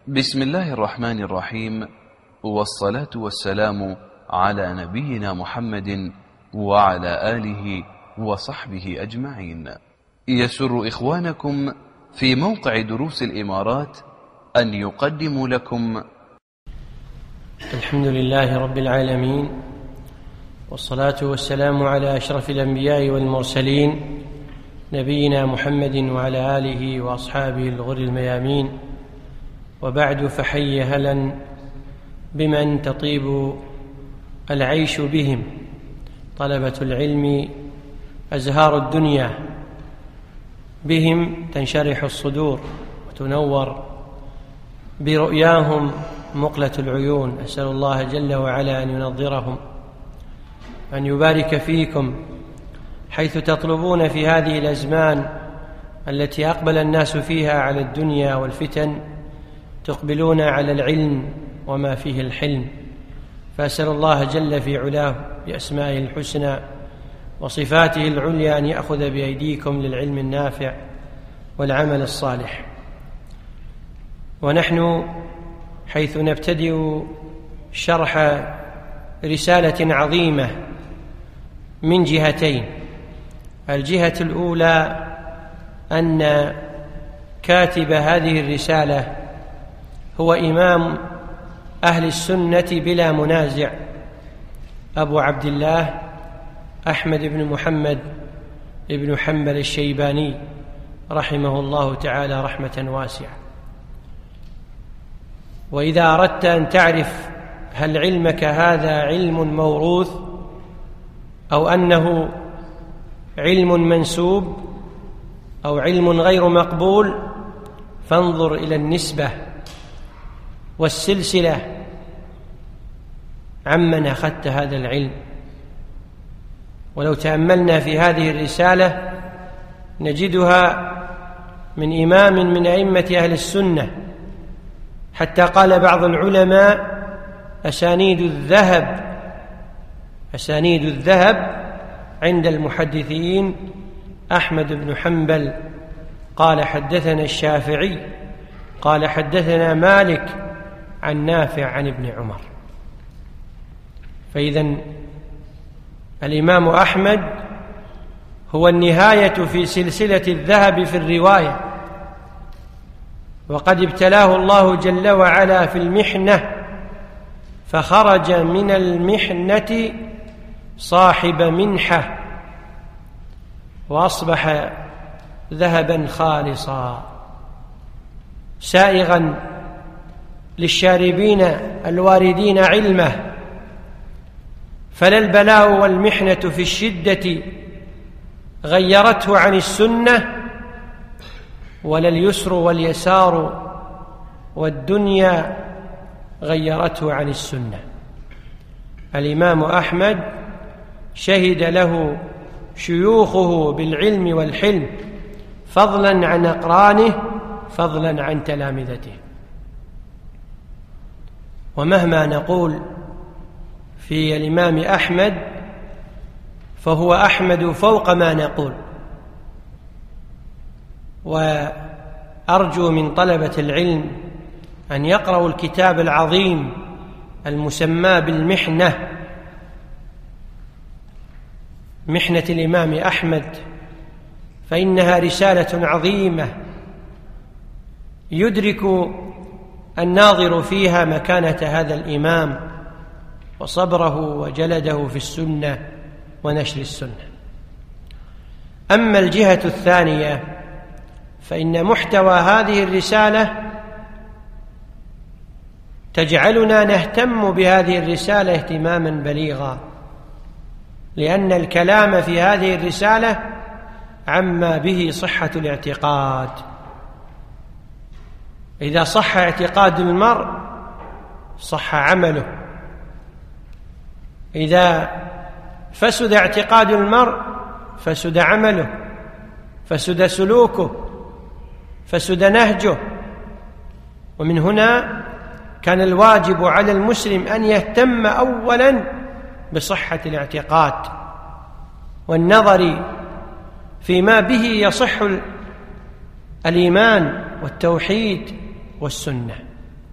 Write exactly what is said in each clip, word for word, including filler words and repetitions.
بسم الله الرحمن الرحيم، والصلاة والسلام على نبينا محمد وعلى آله وصحبه أجمعين. يسر إخوانكم في موقع دروس الإمارات أن يقدموا لكم الحمد لله رب العالمين، والصلاة والسلام على أشرف الأنبياء والمرسلين نبينا محمد وعلى آله وأصحابه الغر الميامين. وبعد، فحي هلا بمن تطيب العيش بهم، طلبة العلم أزهار الدنيا، بهم تنشرح الصدور وتنور برؤياهم مقلة العيون. أسأل الله جل وعلا أن ينظرهم، أن يبارك فيكم حيث تطلبون في هذه الأزمان التي أقبل الناس فيها على الدنيا والفتن، تقبلون على العلم وما فيه الحلم. فأسأل الله جل في علاه بأسمائه الحسنى وصفاته العليا أن يأخذ بأيديكم للعلم النافع والعمل الصالح. ونحن حيث نبتدئ شرح رسالة عظيمة من جهتين. الجهة الأولى أن كاتب هذه الرسالة هو إمام أهل السنة بلا منازع، أبو عبد الله أحمد بن محمد بن حنبل الشيباني رحمه الله تعالى رحمة واسعة. وإذا أردت أن تعرف هل علمك هذا علم موروث أو أنه علم منسوب أو علم غير مقبول، فانظر إلى النسبة والسلسلة عمن أخذت هذا العلم. ولو تأملنا في هذه الرسالة نجدها من إمام من أئمة أهل السنة، حتى قال بعض العلماء أسانيد الذهب أسانيد الذهب عند المحدثين أحمد بن حنبل قال حدثنا الشافعي قال حدثنا مالك عن نافع عن ابن عمر. فإذن الإمام أحمد هو النهاية في سلسلة الذهب في الرواية، وقد ابتلاه الله جل وعلا في المحنة، فخرج من المحنة صاحب منحة وأصبح ذهبا خالصا سائغا للشاربين الواردين علمه. فلا البلاء والمحنة في الشدة غيرته عن السنة، ولا اليسر واليسار والدنيا غيرته عن السنة. الإمام أحمد شهد له شيوخه بالعلم والحلم، فضلا عن أقرانه، فضلا عن تلامذته. ومهما نقول في الإمام أحمد فهو أحمد فوق ما نقول. وأرجو من طلبة العلم أن يقرأوا الكتاب العظيم المسمى بالمحنة، محنة الإمام أحمد، فإنها رسالة عظيمة يدرك الناظر فيها مكانة هذا الإمام وصبره وجلده في السنة ونشر السنة. أما الجهة الثانية فإن محتوى هذه الرسالة تجعلنا نهتم بهذه الرسالة اهتماما بليغا، لأن الكلام في هذه الرسالة عما به صحة الاعتقاد. إذا صح اعتقاد المرء صح عمله، إذا فسد اعتقاد المرء فسد عمله، فسد سلوكه، فسد نهجه. ومن هنا كان الواجب على المسلم أن يهتم أولا بصحة الاعتقاد والنظر فيما به يصح الإيمان والتوحيد والسنة.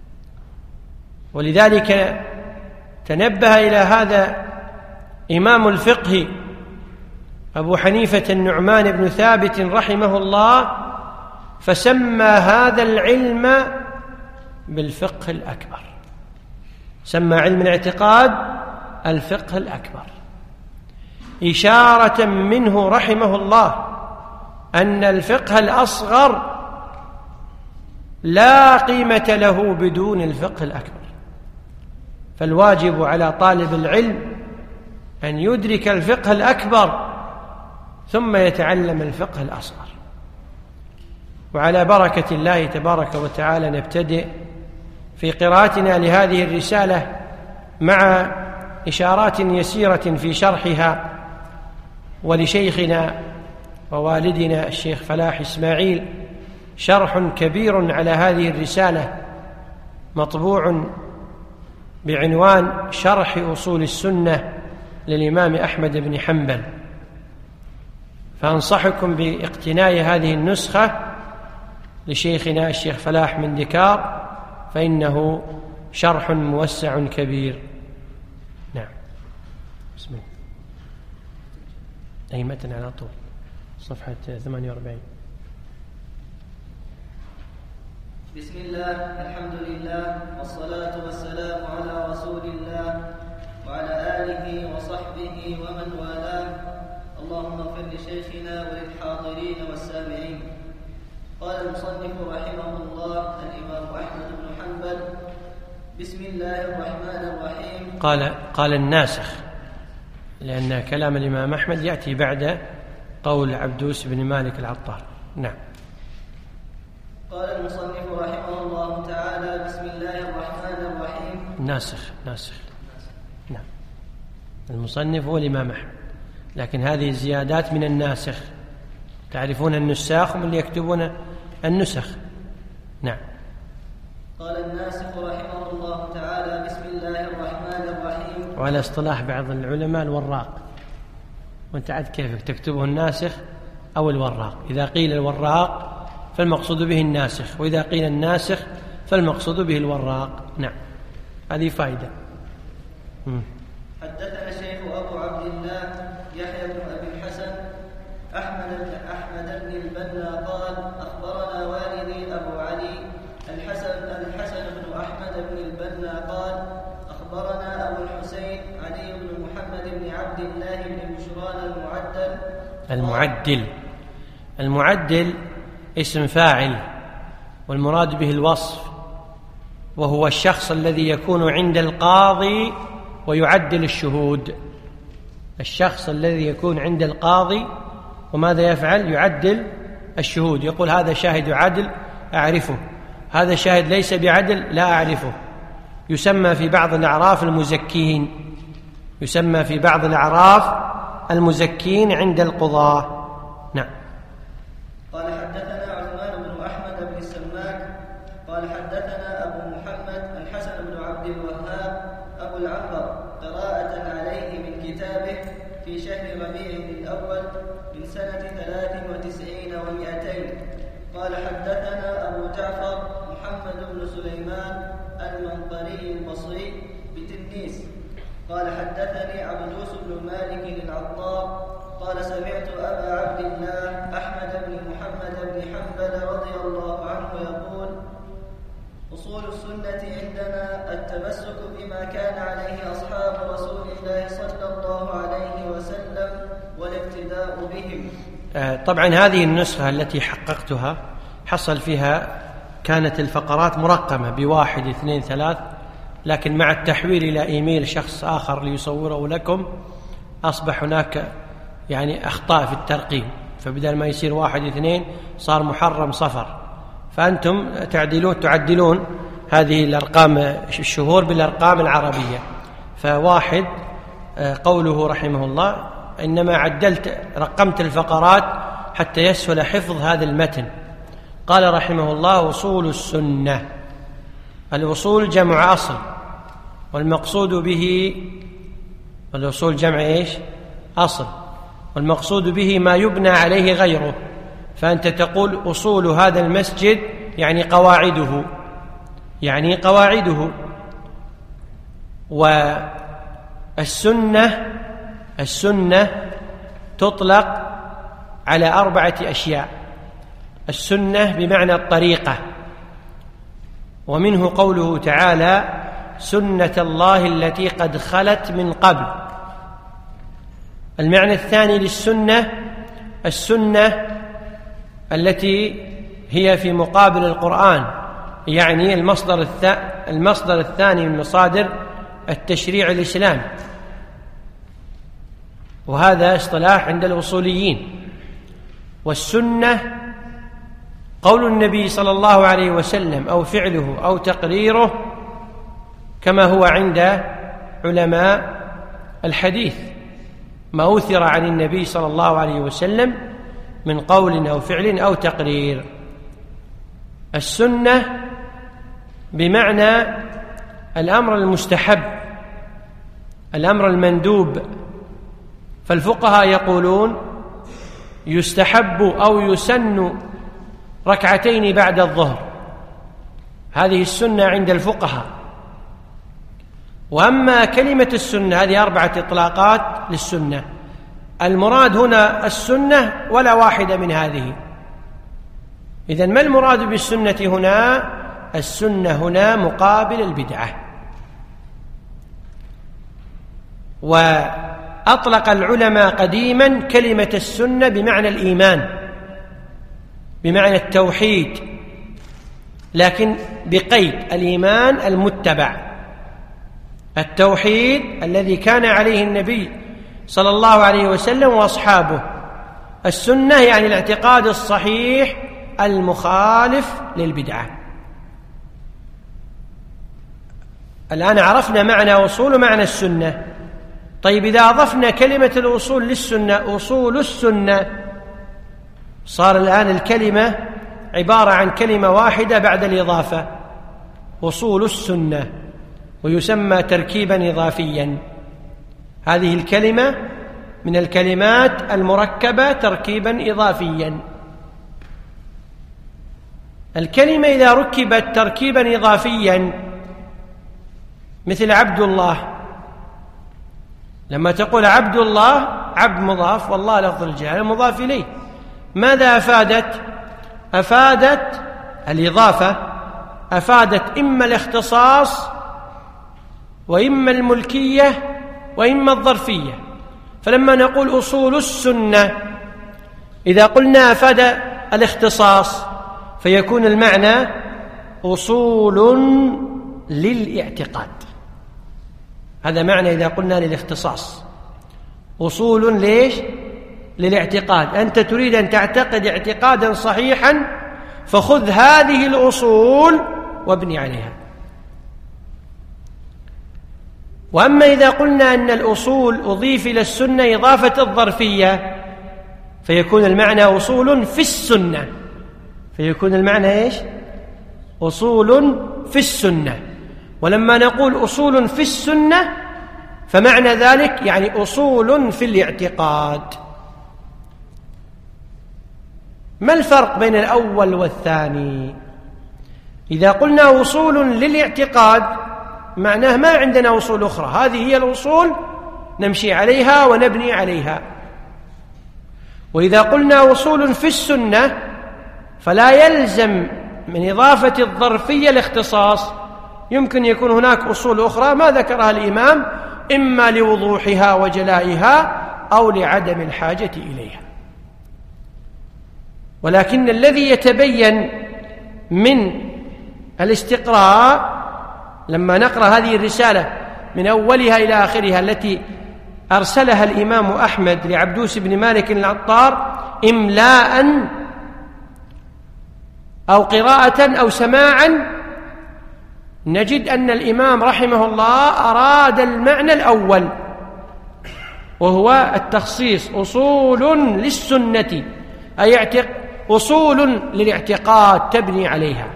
ولذلك تنبه إلى هذا إمام الفقه أبو حنيفة النعمان بن ثابت رحمه الله، فسمى هذا العلم بالفقه الأكبر، سمى علم الاعتقاد الفقه الأكبر، إشارة منه رحمه الله أن الفقه الأصغر لا قيمة له بدون الفقه الأكبر. فالواجب على طالب العلم أن يدرك الفقه الأكبر ثم يتعلم الفقه الأصغر. وعلى بركة الله تبارك وتعالى نبتدئ في قراءتنا لهذه الرسالة مع إشارات يسيرة في شرحها، ولشيخنا ووالدنا الشيخ فلاح إسماعيل شرح كبير على هذه الرسالة مطبوع بعنوان شرح أصول السنة للإمام أحمد بن حنبل، فأنصحكم باقتناء هذه النسخة لشيخنا الشيخ فلاح من دكار، فإنه شرح موسع كبير. نعم، بسم الله. أي متن على طول، صفحة ثمانية وأربعين. بسم الله، الحمد لله، والصلاة والسلام على رسول الله وعلى آله وصحبه ومن والاه. اللهم اغفر لشيخنا وللحاضرين والسامعين. قال المصنف رحمه الله الإمام أحمد بن حنبل: بسم الله الرحمن الرحيم. قال قال الناسخ، لأن كلام الإمام أحمد يأتي بعد قول عبدوس بن مالك العطار. نعم. قال المصنف رحمه الله تعالى: بسم الله الرحمن الرحيم. ناسخ ناسخ نعم، المصنف هو الإمام أحمد، لكن هذه الزيادات من الناسخ. تعرفون النساخ هم اللي يكتبون النسخ. نعم. قال الناسخ رحمه الله تعالى: بسم الله الرحمن الرحيم. وعلى اصطلاح بعض العلماء الوراق، وانت عاد كيفك تكتبه الناسخ أو الوراق. إذا قيل الوراق فالمقصود به الناسخ، وإذا قيل الناسخ فالمقصود به الوراق. نعم، هذه فائدة. م. حدثنا الشيخ أبو عبد الله يحيى بن أبي الحسن أحمد بن أحمد بن البنا قال: أخبرنا والدي أبو علي الحسن الحسن بن أحمد بن البنا قال: أخبرنا أبو الحسين علي بن محمد بن عبد الله بن بشران المعدل. المعدل المعدل اسم فاعل، والمراد به الوصف، وهو الشخص الذي يكون عند القاضي ويعدل الشهود. الشخص الذي يكون عند القاضي وماذا يفعل؟ يعدل الشهود، يقول هذا شاهد عدل أعرفه، هذا شاهد ليس بعدل لا أعرفه. يسمى في بعض الأعراف المزكين، يسمى في بعض الأعراف المزكين عند القضاة. نعم. قال حدثنا عثمان بن أحمد بن السماك قال حدثنا أبو محمد الحسن بن عبد الوهاب أبو العنبر قراءة عليه من كتابه في شهر ربيع الأول من سنة ثلاث وتسعين ومائتين. قال حدثنا أبو جعفر محمد بن سليمان المنقري البصري بتنيس قال حدثني عبدوس بن مالك العطار قال سمعت أبا عبد الله أحمد بن محمد بن حنبل رضي الله عنه يقول: أصول السنة عندنا التمسك بما كان عليه أصحاب رسول الله صلى الله عليه وسلم والاقتداء بهم. طبعا هذه النسخة التي حققتها حصل فيها كانت الفقرات مرقمة بواحد اثنين ثلاث، لكن مع التحويل إلى إيميل شخص آخر ليصوره لكم أصبح هناك يعني أخطاء في الترقيم، فبدل ما يصير واحد اثنين صار محرم صفر، فأنتم تعدلون تعدلون هذه الأرقام الشهور بالأرقام العربية. فواحد قوله رحمه الله: إنما عدلت رقمت الفقرات حتى يسهل حفظ هذا المتن. قال رحمه الله: أصول السنة. الأصول جمع أصل، والمقصود به الأصول جمع إيش؟ أصل، والمقصود به ما يبنى عليه غيره. فأنت تقول أصول هذا المسجد يعني قواعده، يعني قواعده. والسنة السنة تطلق على أربعة أشياء. السنة بمعنى الطريقة، ومنه قوله تعالى: سنة الله التي قد خلت من قبل. المعنى الثاني للسنة السنة التي هي في مقابل القرآن، يعني المصدر المصدر الثاني من مصادر التشريع الإسلامي، وهذا اصطلاح عند الأصوليين. والسنة قول النبي صلى الله عليه وسلم أو فعله أو تقريره، كما هو عند علماء الحديث، ما أثر عن النبي صلى الله عليه وسلم من قول أو فعل أو تقرير. السنة بمعنى الأمر المستحب، الأمر المندوب. فالفقهاء يقولون يستحب أو يسن ركعتين بعد الظهر، هذه السنة عند الفقهاء. وأما كلمة السنة هذه أربعة إطلاقات للسنة، المراد هنا السنة ولا واحدة من هذه. إذن ما المراد بالسنة هنا؟ السنة هنا مقابل البدعة. وأطلق العلماء قديما كلمة السنة بمعنى الإيمان، بمعنى التوحيد، لكن بقيد الإيمان المتبع، التوحيد الذي كان عليه النبي صلى الله عليه وسلم وأصحابه. السنة يعني الاعتقاد الصحيح المخالف للبدعة. الآن عرفنا معنى أصول ومعنى السنة. طيب إذا أضفنا كلمة الأصول للسنة، أصول السنة، صار الآن الكلمة عبارة عن كلمة واحدة بعد الإضافة، أصول السنة، ويسمى تركيبا إضافيا. هذه الكلمة من الكلمات المركبة تركيبا إضافيا. الكلمة إذا ركبت تركيبا إضافيا مثل عبد الله، لما تقول عبد الله، عبد مضاف والله لفظ الجلالة مضاف إليه، ماذا أفادت؟ أفادت الإضافة، أفادت إما الاختصاص وإما الملكية وإما الظرفية. فلما نقول أصول السنة، إذا قلنا أفاد الاختصاص فيكون المعنى أصول للاعتقاد. هذا معنى إذا قلنا للاختصاص، أصول ليش؟ للاعتقاد. أنت تريد أن تعتقد اعتقادا صحيحا، فخذ هذه الأصول وابني عليها. وأما إذا قلنا أن الأصول أضيف إلى السنة إضافة الظرفية، فيكون المعنى أصول في السنة، فيكون المعنى إيش؟ أصول في السنة. ولما نقول أصول في السنة فمعنى ذلك يعني أصول في الاعتقاد. ما الفرق بين الأول والثاني؟ إذا قلنا أصول للاعتقاد معناه ما عندنا أصول أخرى، هذه هي الأصول نمشي عليها ونبني عليها. وإذا قلنا أصول في السنة فلا يلزم من إضافة الظرفية الاختصاص، يمكن يكون هناك أصول أخرى ما ذكرها الإمام، إما لوضوحها وجلائها أو لعدم الحاجة إليها. ولكن الذي يتبين من الاستقراء لما نقرأ هذه الرسالة من أولها إلى آخرها التي أرسلها الإمام أحمد لعبدوس بن مالك العطار إملاء أو قراءة أو سماعا، نجد أن الإمام رحمه الله أراد المعنى الأول، وهو التخصيص، أصول للسنة، أي أصول للاعتقاد تبني عليها.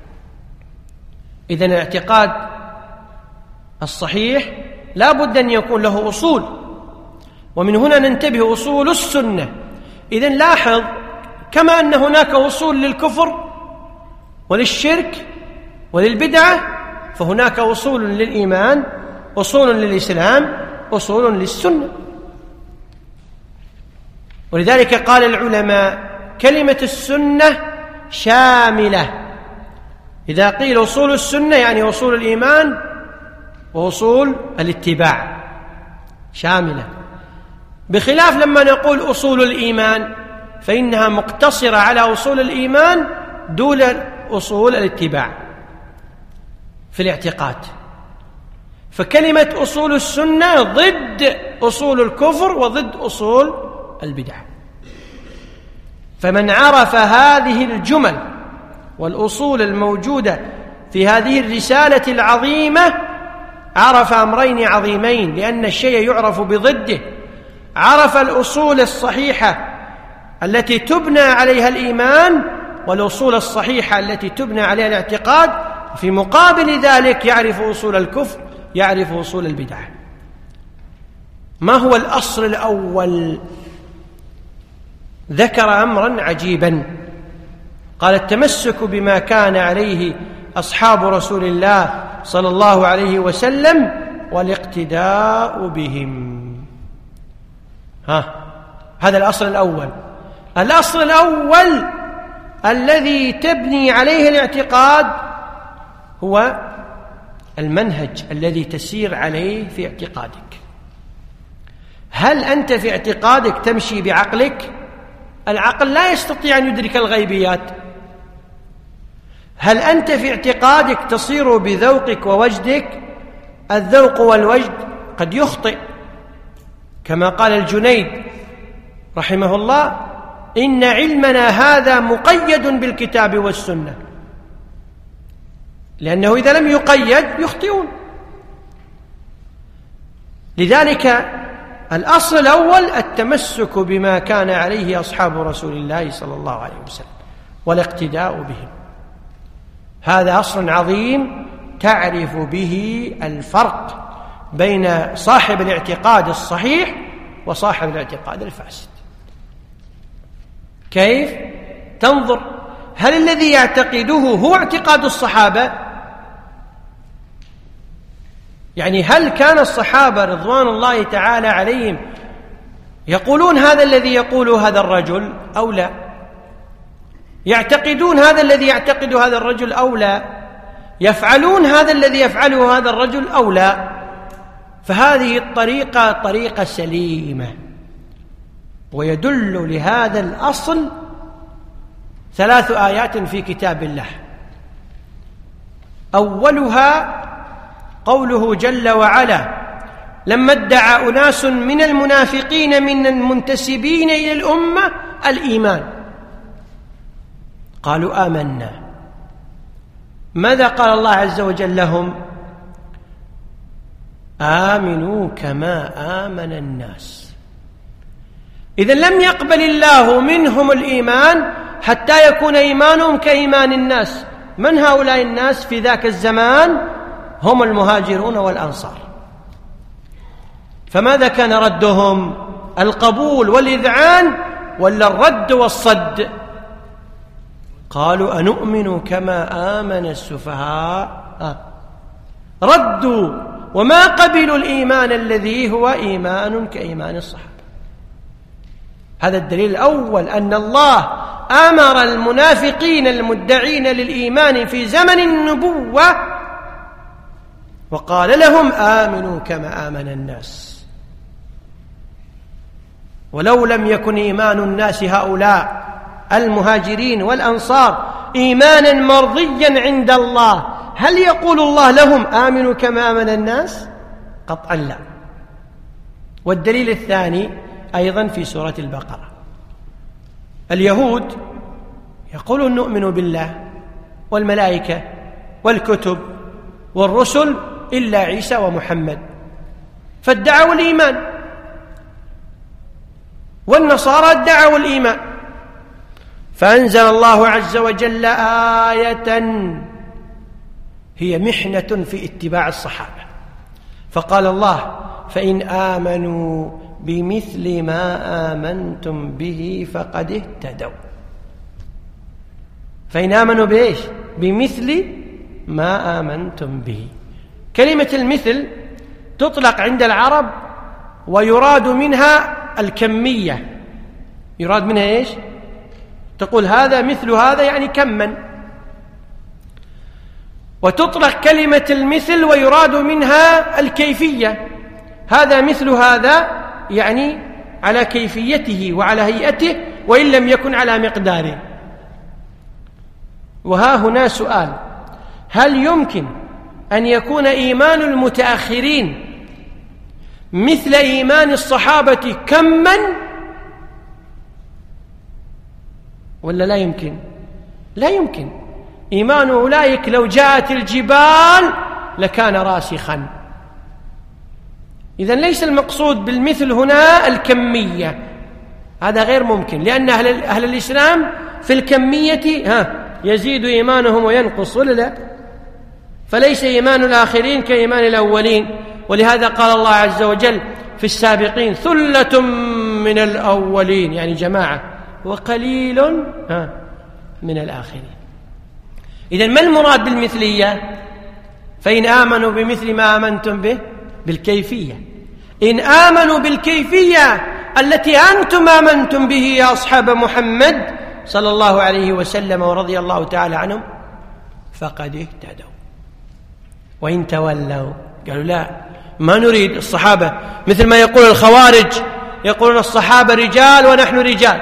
إذن الاعتقاد الصحيح لا بد أن يكون له أصول، ومن هنا ننتبه أصول السنة. إذن لاحظ كما أن هناك أصول للكفر وللشرك وللبدعة، فهناك أصول للإيمان أصول للإسلام أصول للسنة. ولذلك قال العلماء كلمة السنة شاملة. إذا قيل أصول السنة يعني أصول الإيمان وأصول الاتباع، شاملة، بخلاف لما نقول أصول الإيمان فإنها مقتصرة على أصول الإيمان دون أصول الاتباع في الاعتقاد. فكلمة أصول السنة ضد أصول الكفر وضد أصول البدع. فمن عرف هذه الجمل والأصول الموجودة في هذه الرسالة العظيمة عرف أمرين عظيمين، لأن الشيء يعرف بضده. عرف الأصول الصحيحة التي تبنى عليها الإيمان والأصول الصحيحة التي تبنى عليها الاعتقاد، في مقابل ذلك يعرف أصول الكفر، يعرف أصول البدع. ما هو الأصل الأول؟ ذكر أمرا عجيبا، قال التمسك بما كان عليه أصحاب رسول الله صلى الله عليه وسلم والاقتداء بهم. ها، هذا الأصل الأول. الأصل الأول الذي تبني عليه الاعتقاد هو المنهج الذي تسير عليه في اعتقادك. هل أنت في اعتقادك تمشي بعقلك؟ العقل لا يستطيع أن يدرك الغيبيات. هل أنت في اعتقادك تصير بذوقك ووجدك؟ الذوق والوجد قد يخطئ، كما قال الجنيد رحمه الله: إن علمنا هذا مقيد بالكتاب والسنة، لأنه إذا لم يقيد يخطئون. لذلك الأصل الأول التمسك بما كان عليه أصحاب رسول الله صلى الله عليه وسلم والاقتداء بهم. هذا أصل عظيم تعرف به الفرق بين صاحب الاعتقاد الصحيح وصاحب الاعتقاد الفاسد. كيف؟ تنظر هل الذي يعتقده هو اعتقاد الصحابة؟ يعني هل كان الصحابة رضوان الله تعالى عليهم يقولون هذا الذي يقول هذا الرجل أو لا؟ يعتقدون هذا الذي يعتقد هذا الرجل أو لا؟ يفعلون هذا الذي يفعله هذا الرجل أو لا؟ فهذه الطريقة طريقة سليمة. ويدل لهذا الأصل ثلاث آيات في كتاب الله. أولها قوله جل وعلا لما ادعى أناس من المنافقين من المنتسبين إلى الأمة الإيمان قالوا آمنا. ماذا قال الله عز وجل لهم؟ آمنوا كما آمن الناس. إذن لم يقبل الله منهم الإيمان حتى يكون إيمانهم كإيمان الناس. من هؤلاء الناس في ذاك الزمان؟ هم المهاجرون والأنصار. فماذا كان ردهم؟ القبول والإذعان ولا الرد والصد؟ قالوا أنؤمن كما آمن السفهاء. آه. ردوا وما قبلوا الإيمان الذي هو إيمان كإيمان الصحابة. هذا الدليل الأول أن الله أمر المنافقين المدعين للإيمان في زمن النبوة وقال لهم آمنوا كما آمن الناس. ولو لم يكن إيمان الناس هؤلاء المهاجرين والأنصار إيمانا مرضيا عند الله، هل يقول الله لهم آمنوا كما آمن الناس؟ قطعا لا. والدليل الثاني أيضا في سورة البقرة. اليهود يقولون نؤمن بالله والملائكة والكتب والرسل إلا عيسى ومحمد، فادعوا الإيمان. والنصارى ادعوا الإيمان. فأنزل الله عز وجل آية هي محنة في اتباع الصحابة، فقال الله فإن آمنوا بمثل ما آمنتم به فقد اهتدوا. فإن آمنوا بإيش؟ بمثل ما آمنتم به. كلمة المثل تطلق عند العرب ويراد منها الكمية، يراد منها إيش؟ تقول هذا مثل هذا يعني كما. وتطلق كلمة المثل ويراد منها الكيفية، هذا مثل هذا يعني على كيفيته وعلى هيئته وإن لم يكن على مقداره. وها هنا سؤال: هل يمكن أن يكون إيمان المتأخرين مثل إيمان الصحابة كما ولا لا يمكن؟ لا يمكن. إيمان أولئك لو جاءت الجبال لكان راسخا. إذن ليس المقصود بالمثل هنا الكمية، هذا غير ممكن، لأن أهل, أهل الإسلام في الكمية ها يزيد إيمانهم وينقص ولا لا؟ فليس إيمان الآخرين كإيمان الأولين. ولهذا قال الله عز وجل في السابقين: ثلة من الأولين، يعني جماعة، وقليل ها من الآخرين. إذن ما المراد بالمثلية؟ فإن آمنوا بمثل ما آمنتم به بالكيفية. إن آمنوا بالكيفية التي أنتم آمنتم به يا أصحاب محمد صلى الله عليه وسلم ورضي الله تعالى عنهم فقد اهتدوا. وإن تولوا قالوا لا، ما نريد الصحابة، مثل ما يقول الخوارج، يقولون الصحابة رجال ونحن رجال،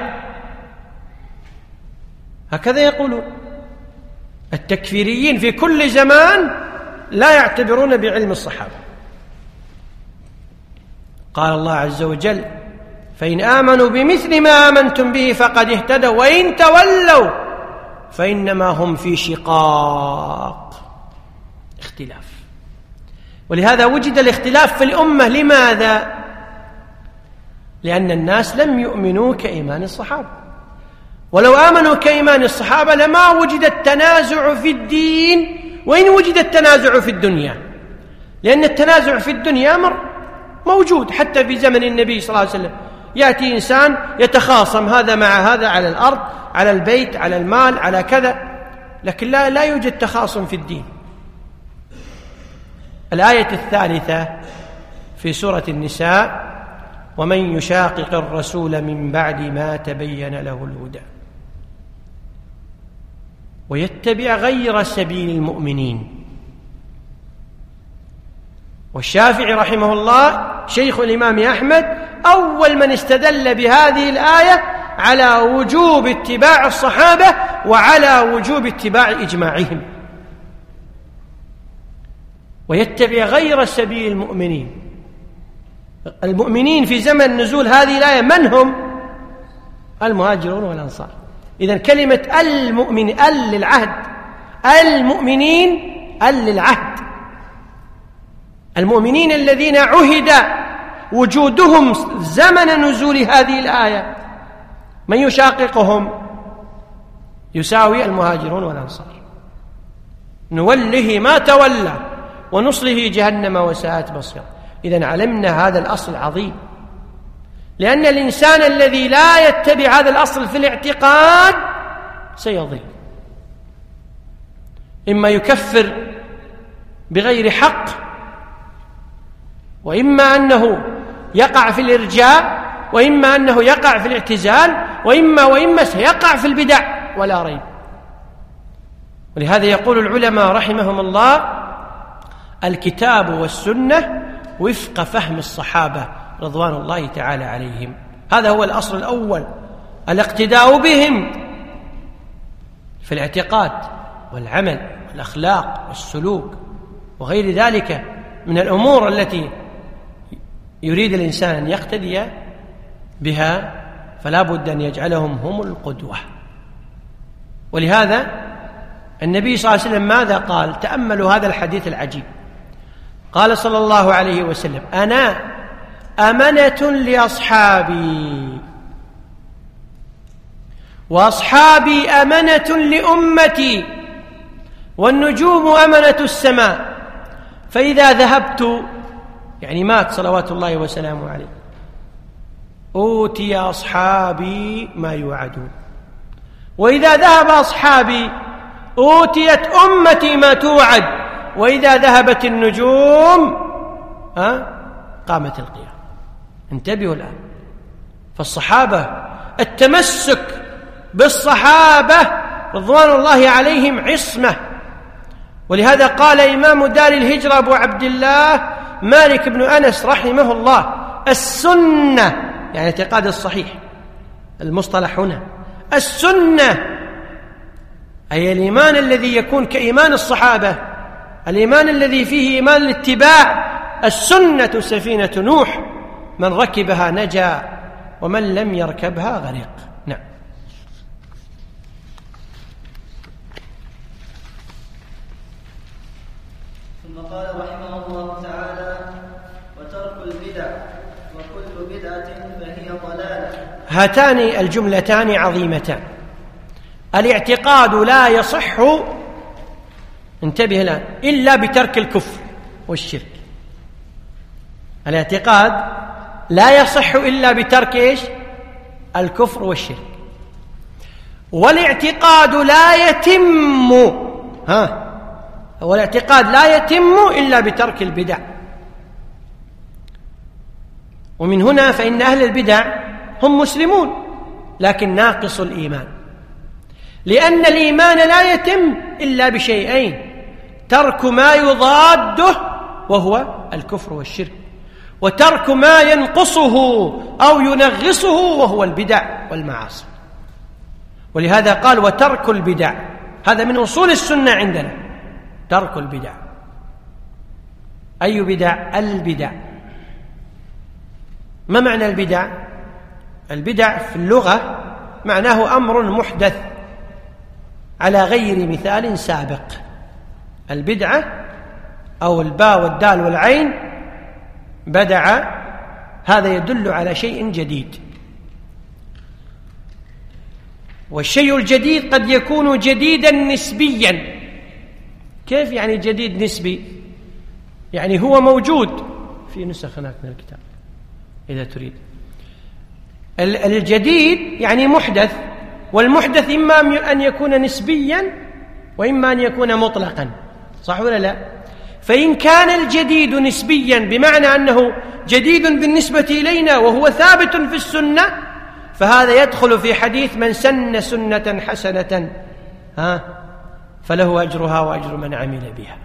هكذا يقولون التكفيريين في كل زمان، لا يعتبرون بعلم الصحابة. قال الله عز وجل: فإن آمنوا بمثل ما آمنتم به فقد اهتدوا وإن تولوا فإنما هم في شقاق، اختلاف. ولهذا وجد الاختلاف في الأمة. لماذا؟ لأن الناس لم يؤمنوا كإيمان الصحابة، ولو آمنوا كإيمان الصحابة لما وجد التنازع في الدين وإن وجد التنازع في الدنيا، لأن التنازع في الدنيا أمر موجود حتى في زمن النبي صلى الله عليه وسلم. يأتي إنسان يتخاصم هذا مع هذا على الأرض، على البيت، على المال، على كذا، لكن لا, لا يوجد تخاصم في الدين. الآية الثالثة في سورة النساء: ومن يشاقق الرسول من بعد ما تبين له الهدى ويتبع غير سبيل المؤمنين. والشافعي رحمه الله شيخ الإمام أحمد أول من استدل بهذه الآية على وجوب اتباع الصحابة وعلى وجوب اتباع إجماعهم. ويتبع غير سبيل المؤمنين، المؤمنين في زمن نزول هذه الآية من هم؟ المهاجرون والأنصار. إذن كلمة المؤمن ال للعهد، المؤمنين ال للعهد، المؤمنين الذين عهد وجودهم زمن نزول هذه الآية. من يشاققهم يساوي المهاجرون والأنصار، نوله ما تولى ونصله جهنم وساءت مصيرا. إذن علمنا هذا الأصل العظيم، لأن الإنسان الذي لا يتبع هذا الأصل في الاعتقاد سيضل، إما يكفر بغير حق، وإما أنه يقع في الإرجاء، وإما أنه يقع في الاعتزال، وإما وإما سيقع في البدع ولا ريب. ولهذا يقول العلماء رحمهم الله: الكتاب والسنة وفق فهم الصحابة رضوان الله تعالى عليهم. هذا هو الأصل الأول، الاقتداء بهم في الاعتقاد والعمل والأخلاق والسلوك وغير ذلك من الأمور التي يريد الإنسان أن يقتدي بها، فلا بد أن يجعلهم هم القدوة. ولهذا النبي صلى الله عليه وسلم ماذا قال؟ تأملوا هذا الحديث العجيب. قال صلى الله عليه وسلم: أنا أمنة لأصحابي، وأصحابي أمنة لأمتي، والنجوم أمنة السماء، فإذا ذهبت، يعني مات صلوات الله وسلامه عليه، أوتي أصحابي ما يوعدون، وإذا ذهب أصحابي أوتيت أمتي ما توعد، وإذا ذهبت النجوم ها قامت القيامة. انتبهوا الآن. فالصحابة التمسك بالصحابة رضوان الله عليهم عصمة، ولهذا قال إمام دار الهجرة أبو عبد الله مالك بن أنس رحمه الله: السنة، يعني اعتقاد الصحيح، المصطلح هنا السنة أي الإيمان الذي يكون كإيمان الصحابة، الإيمان الذي فيه إيمان الاتباع. السنة سفينة نوح، من ركبها نجا ومن لم يركبها غرق. نعم. ثم قال رحمه الله تعالى: وترك البدع وكل بدعة فهي ضلالة. هاتان الجملتان عظيمتان. الاعتقاد لا يصح، انتبه الآن، إلا بترك الكفر والشرك. الاعتقاد لا يصح إلا بترك إيش؟ الكفر والشرك. والاعتقاد لا يتم ها والاعتقاد لا يتم إلا بترك البدع. ومن هنا فإن أهل البدع هم مسلمون لكن ناقص الإيمان، لأن الإيمان لا يتم إلا بشيئين: ترك ما يضاده وهو الكفر والشرك، وترك ما ينقصه أو ينغصه وهو البدع والمعاصي. ولهذا قال: وترك البدع. هذا من أصول السنة عندنا، ترك البدع. أي بدع؟ البدع. ما معنى البدع؟ البدع في اللغة معناه أمر محدث على غير مثال سابق. البدعة أو الباء والدال والعين بدع، هذا يدل على شيء جديد. والشيء الجديد قد يكون جديدا نسبيا. كيف يعني جديد نسبي؟ يعني هو موجود في نسخ هناك من الكتاب إذا تريد. الجديد يعني محدث، والمحدث إما أن يكون نسبيا وإما أن يكون مطلقا، صح ولا لا؟ فإن كان الجديد نسبيا بمعنى أنه جديد بالنسبة إلينا وهو ثابت في السنة، فهذا يدخل في حديث: من سن سنة حسنة ها فله أجرها وأجر من عمل بها.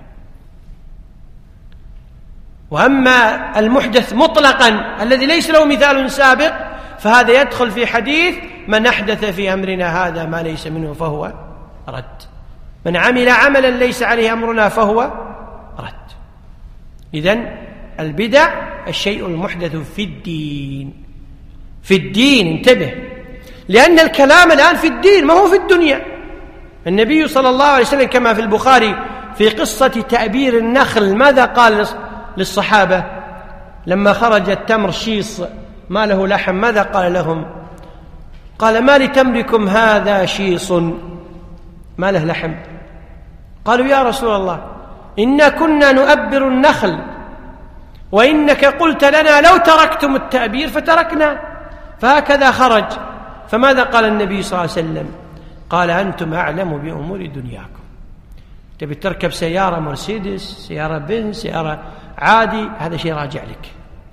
وأما المحدث مطلقا الذي ليس له مثال سابق، فهذا يدخل في حديث: من أحدث في أمرنا هذا ما ليس منه فهو رد، من عمل عملا ليس عليه أمرنا فهو رد. إذن البدع الشيء المحدث في الدين. في الدين، انتبه، لأن الكلام الآن في الدين ما هو في الدنيا. النبي صلى الله عليه وسلم كما في البخاري في قصة تأبير النخل ماذا قال للصحابة لما خرج التمر شيص ما له لحم؟ ماذا قال لهم؟ قال: ما لتمركم هذا شيص ما له لحم؟ قالوا: يا رسول الله إنا كنا نؤبر النخل وإنك قلت لنا لو تركتم التأبير فتركنا. فهكذا خرج. فماذا قال النبي صلى الله عليه وسلم؟ قال: أنتم أعلم بأمور دنياكم. تبي تركب سيارة مرسيدس، سيارة بنز، سيارة عادي، هذا شيء راجع لك.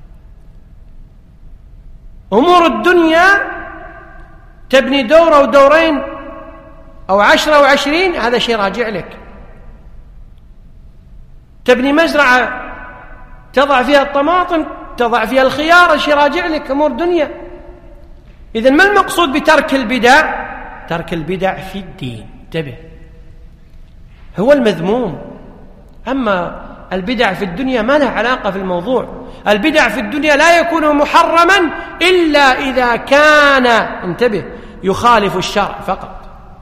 أمور الدنيا تبني دورة ودورين أو عشرة وعشرين، هذا شيء راجع لك. تبني مزرعة تضع فيها الطماطم، تضع فيها الخيار، شيء راجع لك، أمور دنيا. إذن ما المقصود بترك البدع؟ ترك البدع في الدين، انتبه، هو المذموم. أما البدع في الدنيا ما لها علاقة في الموضوع. البدع في الدنيا لا يكون محرما إلا إذا كان، انتبه، يخالف الشرع فقط،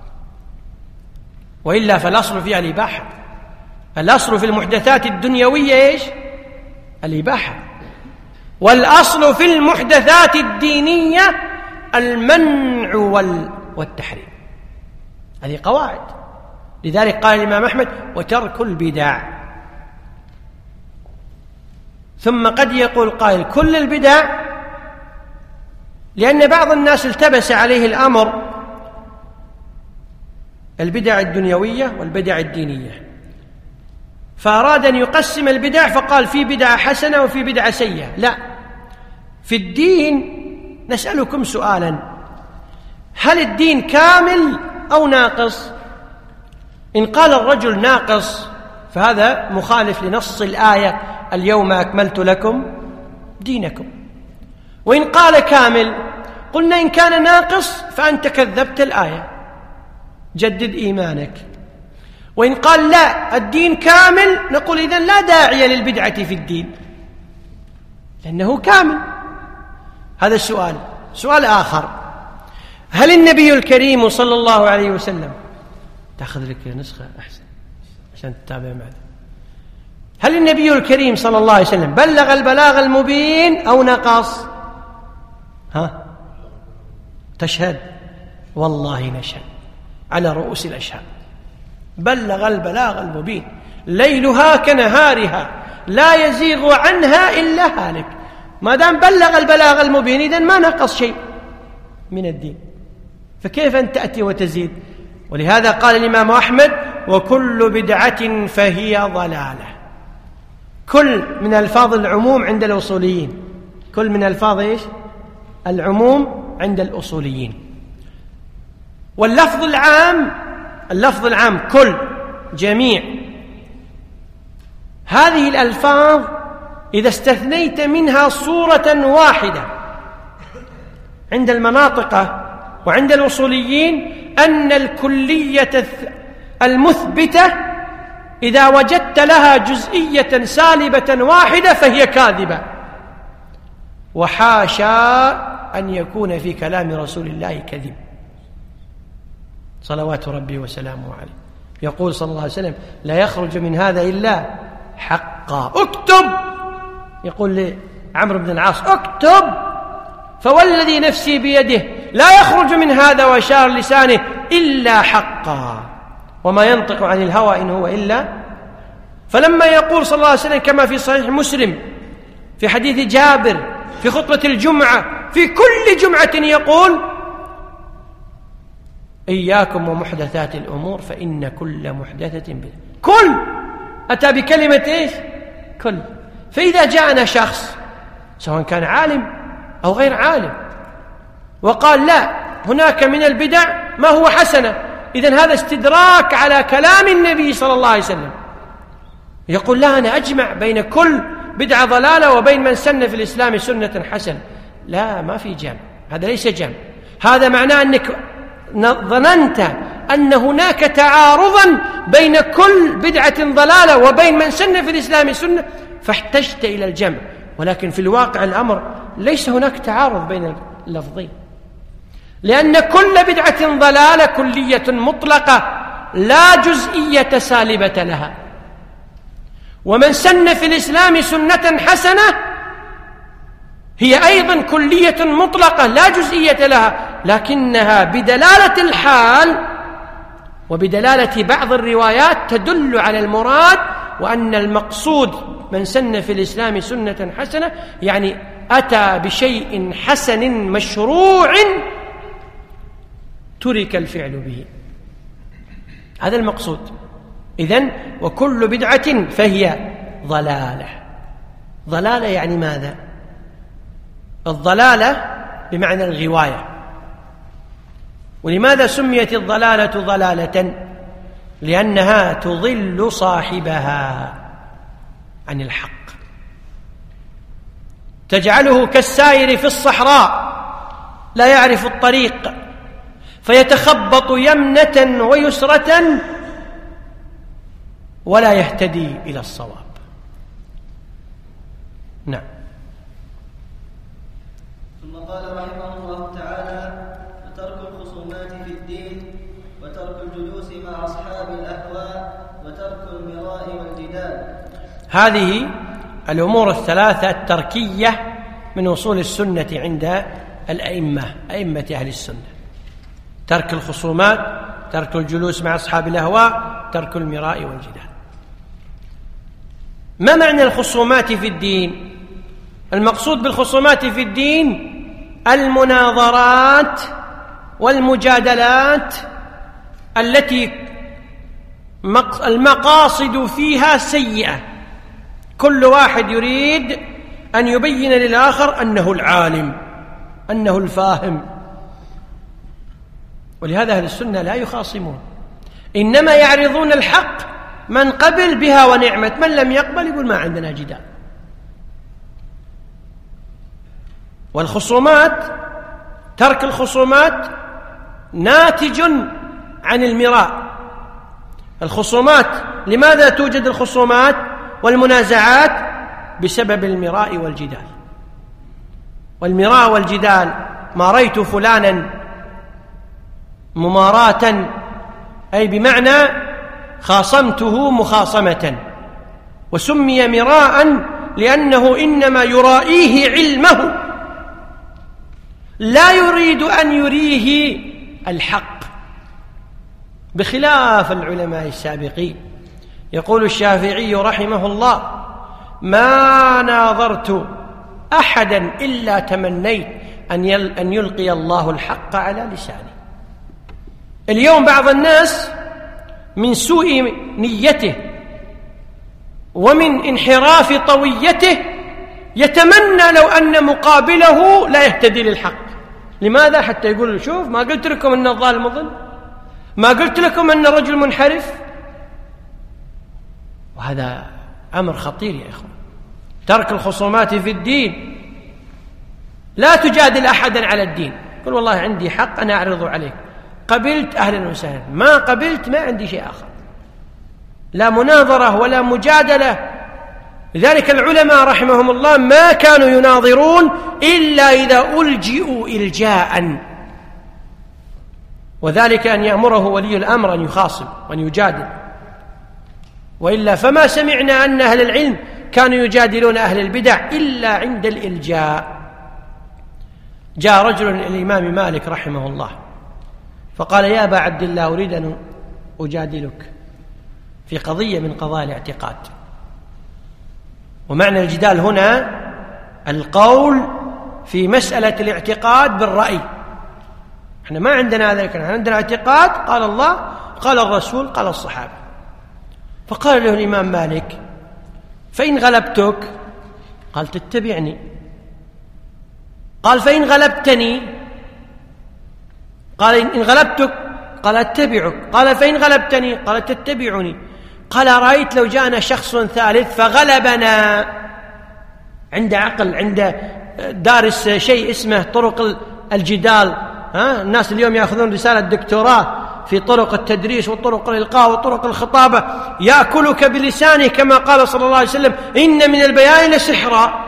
وإلا فالأصل فيها الإباحة. الأصل في المحدثات الدنيوية إيش؟ الإباحة. والأصل في المحدثات الدينية المنع والتحريم. هذه قواعد. لذلك قال الإمام أحمد: وترك البدع. ثم قد يقول قائل: كل البدع، لأن بعض الناس التبس عليه الأمر البدع الدنيوية والبدع الدينية، فأراد أن يقسم البدع فقال في بدعة حسنة وفي بدعة سيئة. لا، في الدين نسألكم سؤالا: هل الدين كامل أو ناقص؟ إن قال الرجل ناقص فهذا مخالف لنص الآية اليوم أكملت لكم دينكم. وإن قال كامل قلنا إن كان ناقص فأنت كذبت الآية، جدد إيمانك. وإن قال لا الدين كامل نقول إذن لا داعي للبدعة في الدين لأنه كامل. هذا السؤال. سؤال آخر: هل النبي الكريم صلى الله عليه وسلم، تأخذ لك نسخة أحسن عشان تتابع معنا، هل النبي الكريم صلى الله عليه وسلم بلغ البلاغ المبين أو نقص؟ ها؟ تشهد؟ والله نشهد على رؤوس الأشهاد. بلغ البلاغ المبين، ليلها كنهارها لا يزيغ عنها إلا هالك. ما دام بلغ البلاغ المبين إذن ما نقص شيء من الدين، فكيف أن تأتي وتزيد؟ ولهذا قال الإمام أحمد: وكل بدعة فهي ضلالة. كل من ألفاظ العموم عند الأصوليين، كل من ألفاظ إيش؟ العموم عند الأصوليين. واللفظ العام، اللفظ العام كل، جميع، هذه الألفاظ إذا استثنيت منها صورة واحدة عند المناطق وعند الأصوليين أن الكلية المثبتة إذا وجدت لها جزئية سالبة واحدة فهي كاذبة. وحاشا أن يكون في كلام رسول الله كذب صلوات ربي وسلامه عليه. يقول صلى الله عليه وسلم: لا يخرج من هذا إلا حقا. اكتب، يقول لعمرو بن العاص: اكتب، فوالذي نفسي بيده لا يخرج من هذا وشار لسانه إلا حقا وما ينطق عن الهوى إن هو إلا. فلما يقول صلى الله عليه وسلم كما في صحيح مسلم في حديث جابر في خطبة الجمعة في كل جمعة يقول: إياكم ومحدثات الأمور فإن كل محدثة بدعة. كل أتى بكلمة إيش؟ كل. فإذا جاءنا شخص سواء كان عالم أو غير عالم وقال لا هناك من البدع ما هو حسنة، إذن هذا استدراك على كلام النبي صلى الله عليه وسلم. يقول: لا، أنا أجمع بين كل بدعة ضلالة وبين من سن في الإسلام سنة حسنة. لا، ما في جمع، هذا ليس جمع. هذا معناه أنك ظننت أن هناك تعارضا بين كل بدعة ضلالة وبين من سن في الإسلام سنة فاحتجت إلى الجمع، ولكن في الواقع الأمر ليس هناك تعارض بين اللفظين، لأن كل بدعة ضلالة كلية مطلقة لا جزئية سالبة لها، ومن سن في الإسلام سنة حسنة هي أيضا كلية مطلقة لا جزئية لها، لكنها بدلالة الحال وبدلالة بعض الروايات تدل على المراد، وأن المقصود من سن في الإسلام سنة حسنة يعني أتى بشيء حسن مشروع ترك الفعل به، هذا المقصود. إذن وكل بدعة فهي ضلالة. ضلالة يعني ماذا؟ الضلالة بمعنى الغواية. ولماذا سميت الضلالة ضلالة؟ لأنها تضل صاحبها عن الحق، تجعله كالسائر في الصحراء لا يعرف الطريق فيتخبط يمنة ويسرة ولا يهتدي إلى الصواب. نعم. ثم قال رحمه الله تعالى: وترك الخصومات في الدين، وترك الجلوس مع أصحاب الأهواء، وترك المراء والجدال. هذه الأمور الثلاثة التركية من أصول السنة عند الأئمة، أئمة أهل السنة: ترك الخصومات، ترك الجلوس مع أصحاب الأهواء، ترك المراء والجدال. ما معنى الخصومات في الدين؟ المقصود بالخصومات في الدين المناظرات والمجادلات التي المقاصد فيها سيئة، كل واحد يريد أن يبين للآخر أنه العالم، أنه الفاهم. ولهذا أهل السنة لا يخاصمون، إنما يعرضون الحق، من قبل بها ونعمت، من لم يقبل يقول ما عندنا جدال. والخصومات، ترك الخصومات ناتج عن المراء. الخصومات، لماذا توجد الخصومات والمنازعات؟ بسبب المراء والجدال. والمراء والجدال، ما رأيت فلانا مماراة، أي بمعنى خاصمته مخاصمة، وسمي مراء لأنه إنما يرائيه علمه، لا يريد أن يريه الحق، بخلاف العلماء السابقين. يقول الشافعي رحمه الله: ما ناظرت أحدا إلا تمنيت أن يلقي الله الحق على لسانه. اليوم بعض الناس من سوء نيته ومن انحراف طويته يتمنى لو أن مقابله لا يهتدي للحق. لماذا؟ حتى يقول: شوف، ما قلت لكم أن الظالم مضل، ما قلت لكم أن الرجل منحرف. وهذا أمر خطير يا إخوان. ترك الخصومات في الدين، لا تجادل أحدا على الدين، قل والله عندي حق أنا أعرض عليك، قبلت أهلا وسهلا، ما قبلت ما عندي شيء آخر، لا مناظرة ولا مجادلة. لذلك العلماء رحمهم الله ما كانوا يناظرون إلا إذا ألجئوا إلجاء، وذلك أن يأمره ولي الأمر أن يخاصم وأن يجادل، وإلا فما سمعنا أن أهل العلم كانوا يجادلون أهل البدع إلا عند الإلجاء. جاء رجل إلى الإمام مالك رحمه الله فقال: يا أبا عبد الله، أريد أن أجادلك في قضية من قضايا الاعتقاد. ومعنى الجدال هنا القول في مسألة الاعتقاد بالرأي. احنا ما عندنا ذلك، احنا عندنا اعتقاد قال الله قال الرسول قال الصحابة. فقال له الإمام مالك: فإن غلبتك؟ قال: تتبعني. قال: فإن غلبتني؟ قال: إن غلبتك؟ قال: أتبعك. قال: فإن غلبتني؟ قال: تتبعني. قال: رأيت لو جاءنا شخص ثالث فغلبنا، عند عقل، عند دارس شيء اسمه طرق الجدال، ها؟ الناس اليوم يأخذون رسالة دكتوراه في طرق التدريس وطرق الإلقاء وطرق الخطابة، يأكلك بلسانه كما قال صلى الله عليه وسلم: إن من البيان لسحرا.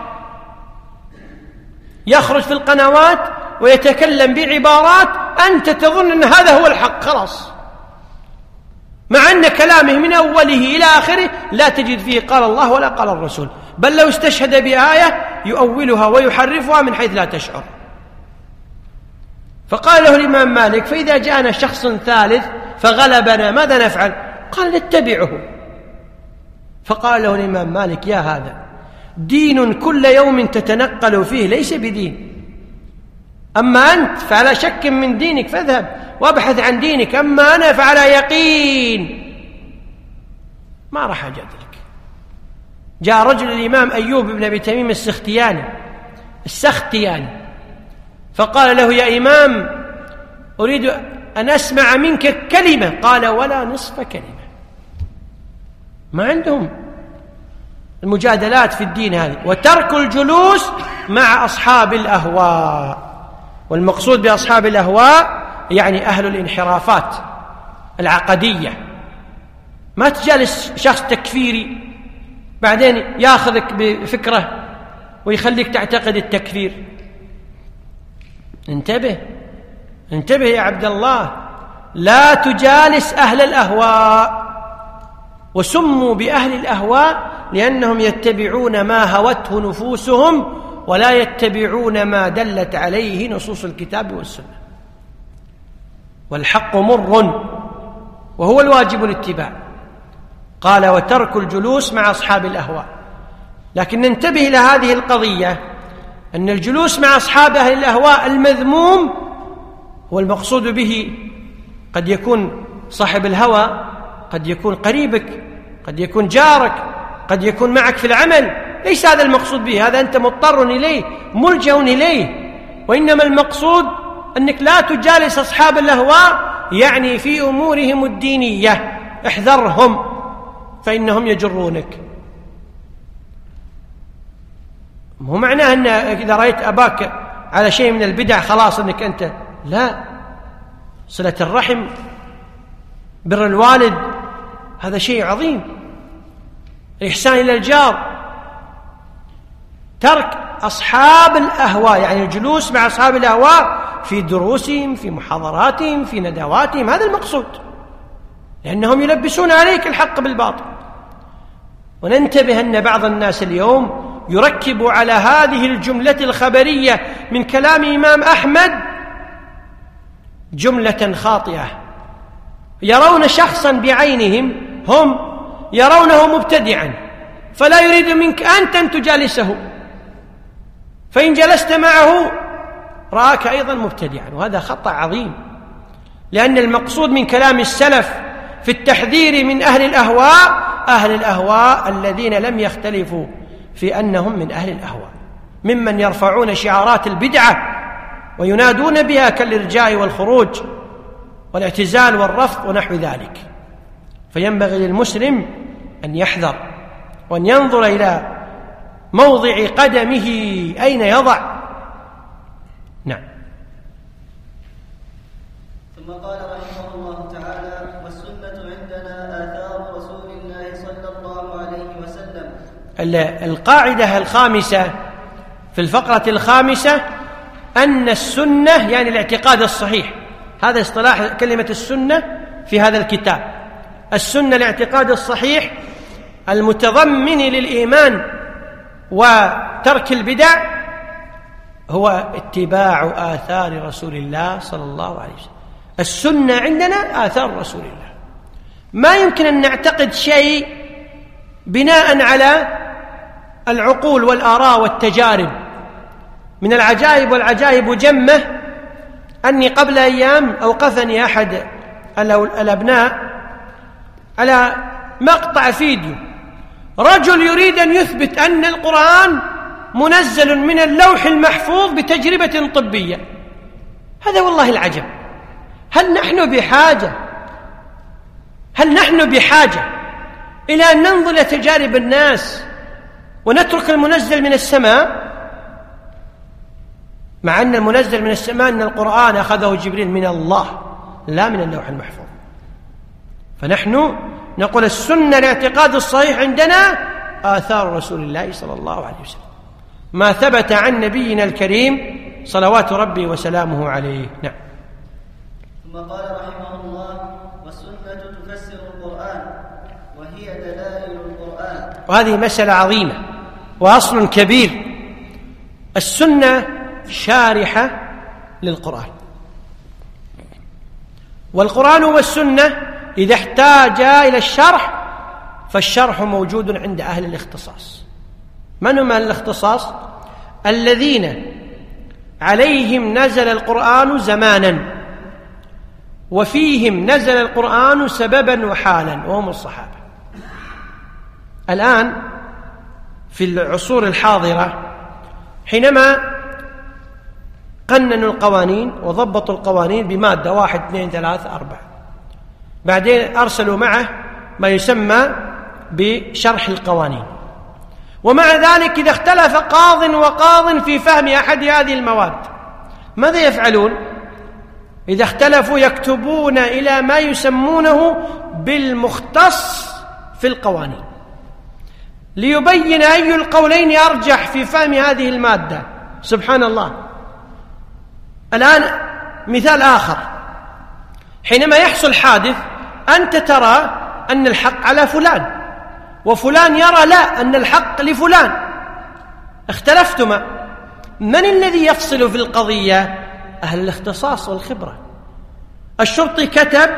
يخرج في القنوات ويتكلم بعبارات أنت تظن أن هذا هو الحق، خلاص، مع أن كلامه من أوله إلى آخره لا تجد فيه قال الله ولا قال الرسول، بل لو استشهد بآية يؤولها ويحرفها من حيث لا تشعر. فقال له الإمام مالك: فإذا جاءنا شخص ثالث فغلبنا ماذا نفعل؟ قال: نتبعه. فقال له الإمام مالك: يا هذا دين كل يوم تتنقل فيه ليس بدين، أما أنت فعلى شك من دينك فاذهب وابحث عن دينك، أما أنا فعلى يقين، ما راح أجادلك. جاء رجل الإمام أيوب بن أبي تميم السختياني السختياني فقال له: يا إمام، أريد أن أسمع منك كلمة. قال: ولا نصف كلمة. ما عندهم المجادلات في الدين هذه. وترك الجلوس مع أصحاب الأهواء، والمقصود بأصحاب الأهواء يعني أهل الانحرافات العقدية. ما تجالس شخص تكفيري بعدين ياخذك بفكرة ويخليك تعتقد التكفير. انتبه انتبه يا عبد الله، لا تجالس أهل الأهواء. وسموا بأهل الأهواء لأنهم يتبعون ما هوته نفوسهم ولا يتبعون ما دلت عليه نصوص الكتاب والسنة. والحق مر وهو الواجب الاتباع. قال: وترك الجلوس مع أصحاب الأهواء. لكن ننتبه إلى هذه القضية، أن الجلوس مع أصحاب أهل الأهواء المذموم هو المقصود به قد يكون صاحب الهوى قد يكون قريبك، قد يكون جارك، قد يكون معك في العمل. ليس هذا المقصود به، هذا أنت مضطر إليه ملجأ إليه. وإنما المقصود أنك لا تجالس أصحاب الأهواء، يعني في أمورهم الدينية احذرهم فإنهم يجرونك. مو معناه أن إذا رأيت أباك على شيء من البدع خلاص أنك أنت، لا. صلة الرحم، بر الوالد، هذا شيء عظيم. الإحسان إلى الجار، ترك أصحاب الأهواء، يعني الجلوس مع أصحاب الأهواء في دروسهم، في محاضراتهم، في ندواتهم، هذا المقصود، لأنهم يلبسون عليك الحق بالباطل. وننتبه أن بعض الناس اليوم يركب على هذه الجملة الخبرية من كلام إمام أحمد جملة خاطئة. يرون شخصا بعينهم، هم يرونه مبتدعا، فلا يريد منك أنت أن تجالسه، فإن جلست معه رآك أيضا مبتدعا، وهذا خطأ عظيم. لأن المقصود من كلام السلف في التحذير من أهل الأهواء، أهل الأهواء الذين لم يختلفوا في أنهم من أهل الأهواء، ممن يرفعون شعارات البدعة وينادون بها كالإرجاء والخروج والاعتزال والرفض ونحو ذلك. فينبغي للمسلم أن يحذر وأن ينظر إلى موضع قدمه أين يضع. نعم. ثم قال رحمه الله تعالى: والسنة عندنا آثار رسول الله صلى الله عليه وسلم. القاعدة الخامسة في الفقرة الخامسة أن السنة يعني الاعتقاد الصحيح، هذا اصطلاح كلمة السنة في هذا الكتاب. السنة الاعتقاد الصحيح المتضمن للإيمان وترك البدع، هو اتباع آثار رسول الله صلى الله عليه وسلم. السنة عندنا آثار رسول الله. ما يمكن أن نعتقد شيء بناء على العقول والآراء والتجارب. من العجائب والعجائب جمة أني قبل أيام أوقفني أحد الأبناء على مقطع فيديو، رجل يريد أن يثبت أن القرآن منزل من اللوح المحفوظ بتجربة طبية. هذا والله العجب. هل نحن بحاجة هل نحن بحاجة إلى أن ننظر إلى تجارب الناس ونترك المنزل من السماء، مع أن المنزل من السماء أن القرآن أخذه جبريل من الله لا من اللوح المحفوظ؟ فنحن نقول السنة الاعتقاد الصحيح عندنا آثار رسول الله صلى الله عليه وسلم، ما ثبت عن نبينا الكريم صلوات ربي وسلامه عليه. نعم. ثم قال رحمه الله: والسنة تفسر القرآن وهي دلائل القرآن. وهذه مسألة عظيمة وأصل كبير. السنة شارحة للقرآن، والقرآن والسنة إذا احتاجا إلى الشرح فالشرح موجود عند أهل الاختصاص. من هم أهل الاختصاص؟ الذين عليهم نزل القرآن زمانا وفيهم نزل القرآن سببا وحالا، وهم الصحابة. الآن في العصور الحاضرة حينما قننوا القوانين وضبطوا القوانين بمادة واحد اثنين ثلاثة أربعة، بعدين أرسلوا معه ما يسمى بشرح القوانين. ومع ذلك إذا اختلف قاض وقاض في فهم أحد هذه المواد ماذا يفعلون؟ إذا اختلفوا يكتبون إلى ما يسمونه بالمختص في القوانين ليبين أي القولين أرجح في فهم هذه المادة. سبحان الله. الآن مثال آخر، حينما يحصل حادث أنت ترى أن الحق على فلان وفلان يرى لا أن الحق لفلان، اختلفتما، من الذي يفصل في القضية؟ أهل الاختصاص والخبرة. الشرطي كتب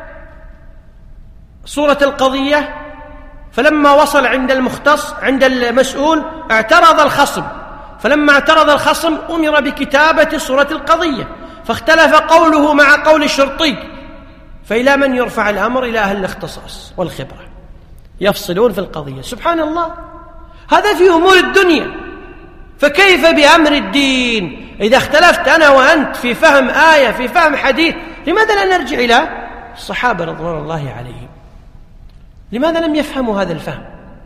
صورة القضية، فلما وصل عند المختص عند المسؤول اعترض الخصم، فلما اعترض الخصم أمر بكتابة صورة القضية، فاختلف قوله مع قول الشرطي، فإلى من يرفع الأمر؟ إلى أهل الاختصاص والخبرة، يفصلون في القضية. سبحان الله، هذا في أمور الدنيا، فكيف بأمر الدين؟ إذا اختلفت أنا وأنت في فهم آية، في فهم حديث، لماذا لا نرجع إلى الصحابة رضوان الله عليهم؟ لماذا لم يفهموا هذا الفهم؟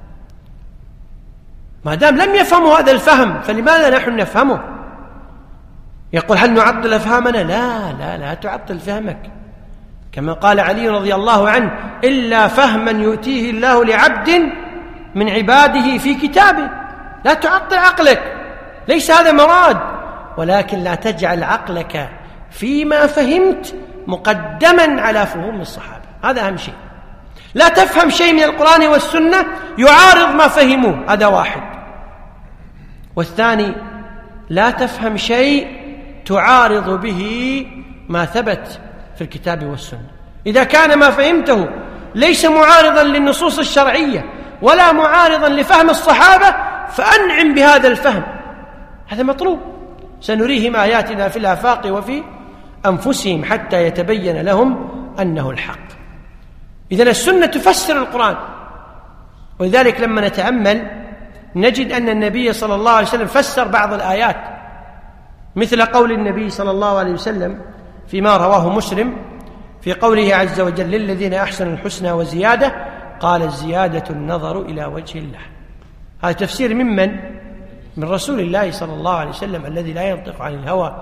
ما دام لم يفهموا هذا الفهم فلماذا نحن نفهمه؟ يقول هل نعطل أفهامنا؟ لا لا لا تعطل فهمك، كما قال علي رضي الله عنه: إلا فهما يؤتيه الله لعبد من عباده في كتابه. لا تعطل عقلك، ليس هذا مراد، ولكن لا تجعل عقلك فيما فهمت مقدما على فهوم الصحابة، هذا أهم شيء. لا تفهم شيء من القرآن والسنة يعارض ما فهموه، هذا واحد. والثاني، لا تفهم شيء تعارض به ما ثبت في الكتاب والسنة. إذا كان ما فهمته ليس معارضا للنصوص الشرعية ولا معارضا لفهم الصحابة فأنعم بهذا الفهم، هذا مطلوب. سنريهم آياتنا في الآفاق وفي أنفسهم حتى يتبين لهم أنه الحق. إذن السنة تفسر القرآن، ولذلك لما نتأمل نجد أن النبي صلى الله عليه وسلم فسر بعض الآيات، مثل قول النبي صلى الله عليه وسلم فيما رواه مسلم في قوله عز وجل: للذين أحسنوا الحسنى وزيادة، قال: الزيادة النظر إلى وجه الله. هذا تفسير ممن؟ من رسول الله صلى الله عليه وسلم الذي لا ينطق عن الهوى.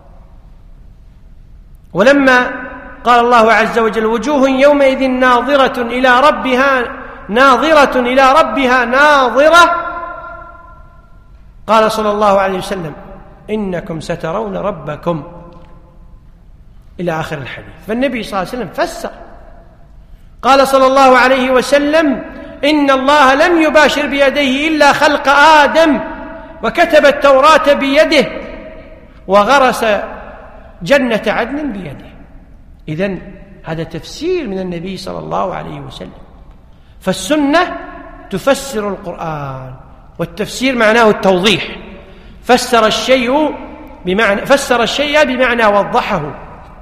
ولما قال الله عز وجل: وجوه يومئذ ناظرة إلى ربها ناظرة إلى ربها ناظرة، قال صلى الله عليه وسلم: إنكم سترون ربكم، إلى آخر الحديث. فالنبي صلى الله عليه وسلم فسر، قال صلى الله عليه وسلم: إن الله لم يباشر بيديه إلا خلق آدم، وكتب التوراة بيده، وغرس جنة عدن بيده. إذن هذا تفسير من النبي صلى الله عليه وسلم. فالسنة تفسر القرآن، والتفسير معناه التوضيح. فسر الشيء بمعنى فسر الشيء بمعنى وضحه،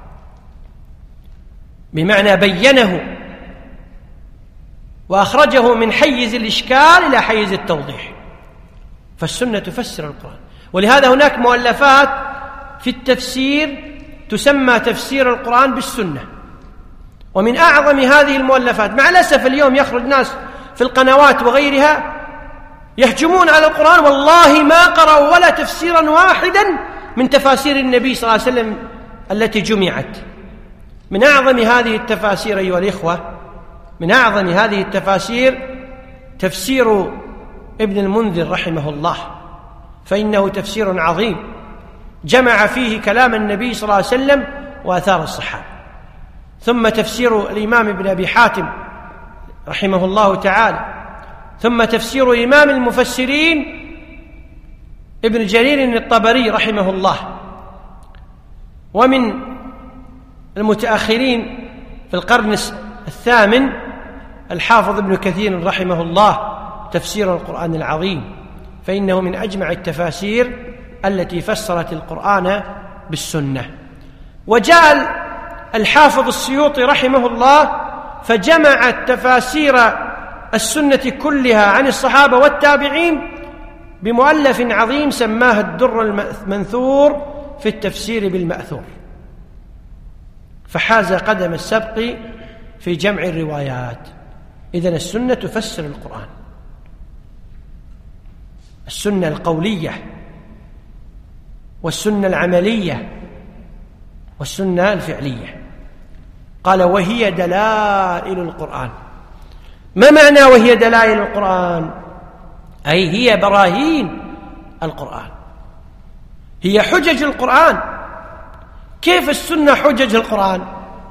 بمعنى بينه، وأخرجه من حيز الإشكال إلى حيز التوضيح. فالسنة تفسر القرآن، ولهذا هناك مؤلفات في التفسير تسمى تفسير القرآن بالسنة. ومن أعظم هذه المؤلفات، مع الأسف اليوم يخرج ناس في القنوات وغيرها يهجمون على القرآن، والله ما قرأوا ولا تفسيرا واحدا من تفاسير النبي صلى الله عليه وسلم التي جمعت. من أعظم هذه التفاسير أيها الإخوة، من أعظم هذه التفاسير تفسير ابن المنذر رحمه الله، فإنه تفسير عظيم جمع فيه كلام النبي صلى الله عليه وسلم وآثار الصحابة. ثم تفسير الإمام ابن أبي حاتم رحمه الله تعالى، ثم تفسير إمام المفسرين ابن جرير الطبري رحمه الله. ومن المتأخرين في القرن الثامن الحافظ ابن كثير رحمه الله تفسير القرآن العظيم، فإنه من أجمع التفاسير التي فسرت القرآن بالسنة. وجاء الحافظ السيوطي رحمه الله فجمع تفاسير السنة كلها عن الصحابة والتابعين بمؤلف عظيم سماه الدر المنثور في التفسير بالمأثور، فحاز قدم السبق في جمع الروايات. إذن السنة تفسر القرآن، السنة القولية والسنة العملية والسنة الفعلية. قال: وهي دلائل القرآن. ما معنى وهي دلائل القرآن؟ أي هي براهين القرآن، هي حجج القرآن. كيف السنة حجج القرآن؟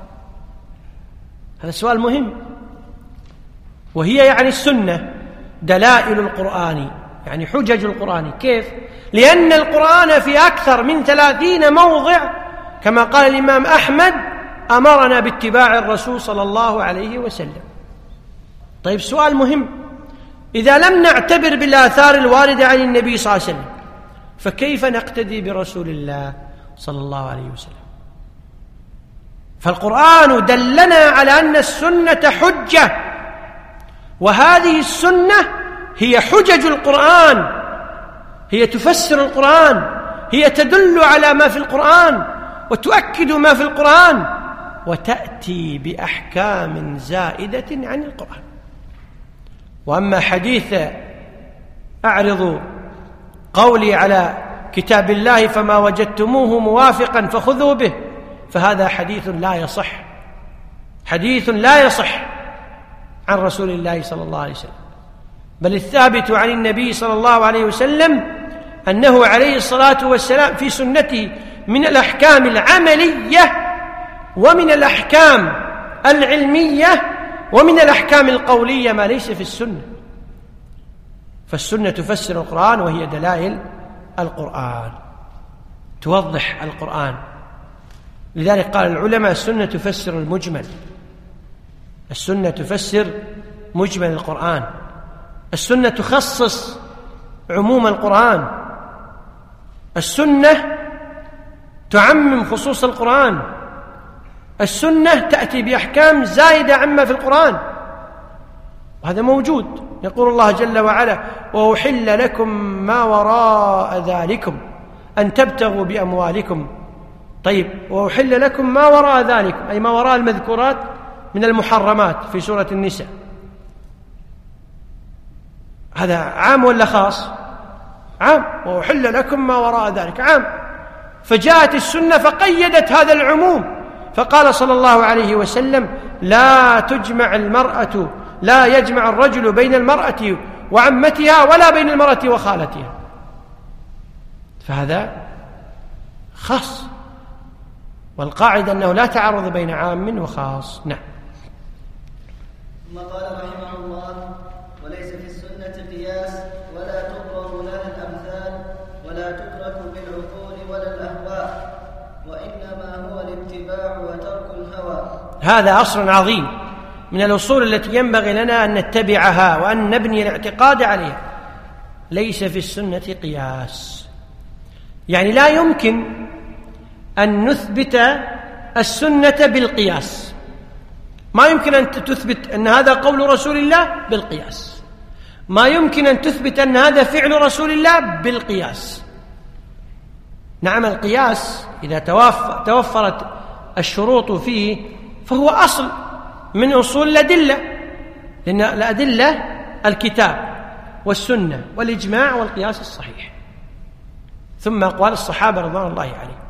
هذا سؤال مهم. وهي يعني السنة دلائل القرآن، يعني حجج القرآن. كيف؟ لأن القرآن في أكثر من ثلاثين موضع كما قال الإمام أحمد أمرنا باتباع الرسول صلى الله عليه وسلم. طيب سؤال مهم، إذا لم نعتبر بالآثار الواردة عن النبي صلى الله عليه وسلم فكيف نقتدي برسول الله صلى الله عليه وسلم؟ فالقرآن دلنا على أن السنة حجة، وهذه السنة هي حجج القرآن، هي تفسر القرآن، هي تدل على ما في القرآن وتؤكد ما في القرآن وتأتي بأحكام زائدة عن القرآن. وأما حديث أعرض قولي على كتاب الله فما وجدتموه موافقا فخذوا به، فهذا حديث لا يصح، حديث لا يصح عن رسول الله صلى الله عليه وسلم، بل الثابت عن النبي صلى الله عليه وسلم أنه عليه الصلاة والسلام في سنته من الأحكام العملية ومن الأحكام العلمية ومن الأحكام القولية ما ليس في السنة. فالسنة تفسر القرآن وهي دلائل القرآن، توضح القرآن. لذلك قال العلماء السنة تفسر المجمل، السنة تفسر مجمل القرآن، السنة تخصص عموم القرآن، السنة تعمم خصوص القرآن، السنة تأتي بأحكام زائدة عما في القرآن، وهذا موجود. يقول الله جل وعلا: وأحل لكم ما وراء ذلكم أن تبتغوا بأموالكم. طيب، وأحل لكم ما وراء ذلكم أي ما وراء المذكورات من المحرمات في سورة النساء، هذا عام ولا خاص؟ عام. وأحل لكم ما وراء ذلك عام. فجاءت السنة فقيدت هذا العموم، فقال صلى الله عليه وسلم: لا تجمع المرأة لا يجمع الرجل بين المرأة وعمتها ولا بين المرأة وخالتها. فهذا خاص، والقاعدة أنه لا تعارض بين عام وخاص. نعم. ثم قال رحمه الله: وليس في السنة قياس ولا تضرب لها الأمثال ولا تترك بالعقول ولا الأهواء، وإنما هو الاتباع وترك الهوى. هذا أصل عظيم من الأصول التي ينبغي لنا أن نتبعها وأن نبني الاعتقاد عليها. ليس في السنة قياس، يعني لا يمكن أن نثبت السنة بالقياس. ما يمكن أن تثبت أن هذا قول رسول الله بالقياس، ما يمكن أن تثبت أن هذا فعل رسول الله بالقياس. نعم، القياس إذا توفرت الشروط فيه فهو أصل من أصول الأدلة، لأن الأدلة الكتاب والسنة والإجماع والقياس الصحيح، ثم أقوال الصحابة رضوان الله عليهم.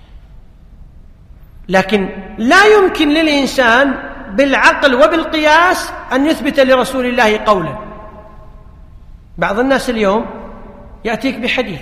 لكن لا يمكن للإنسان بالعقل وبالقياس أن يثبت لرسول الله قولا. بعض الناس اليوم يأتيك بحديث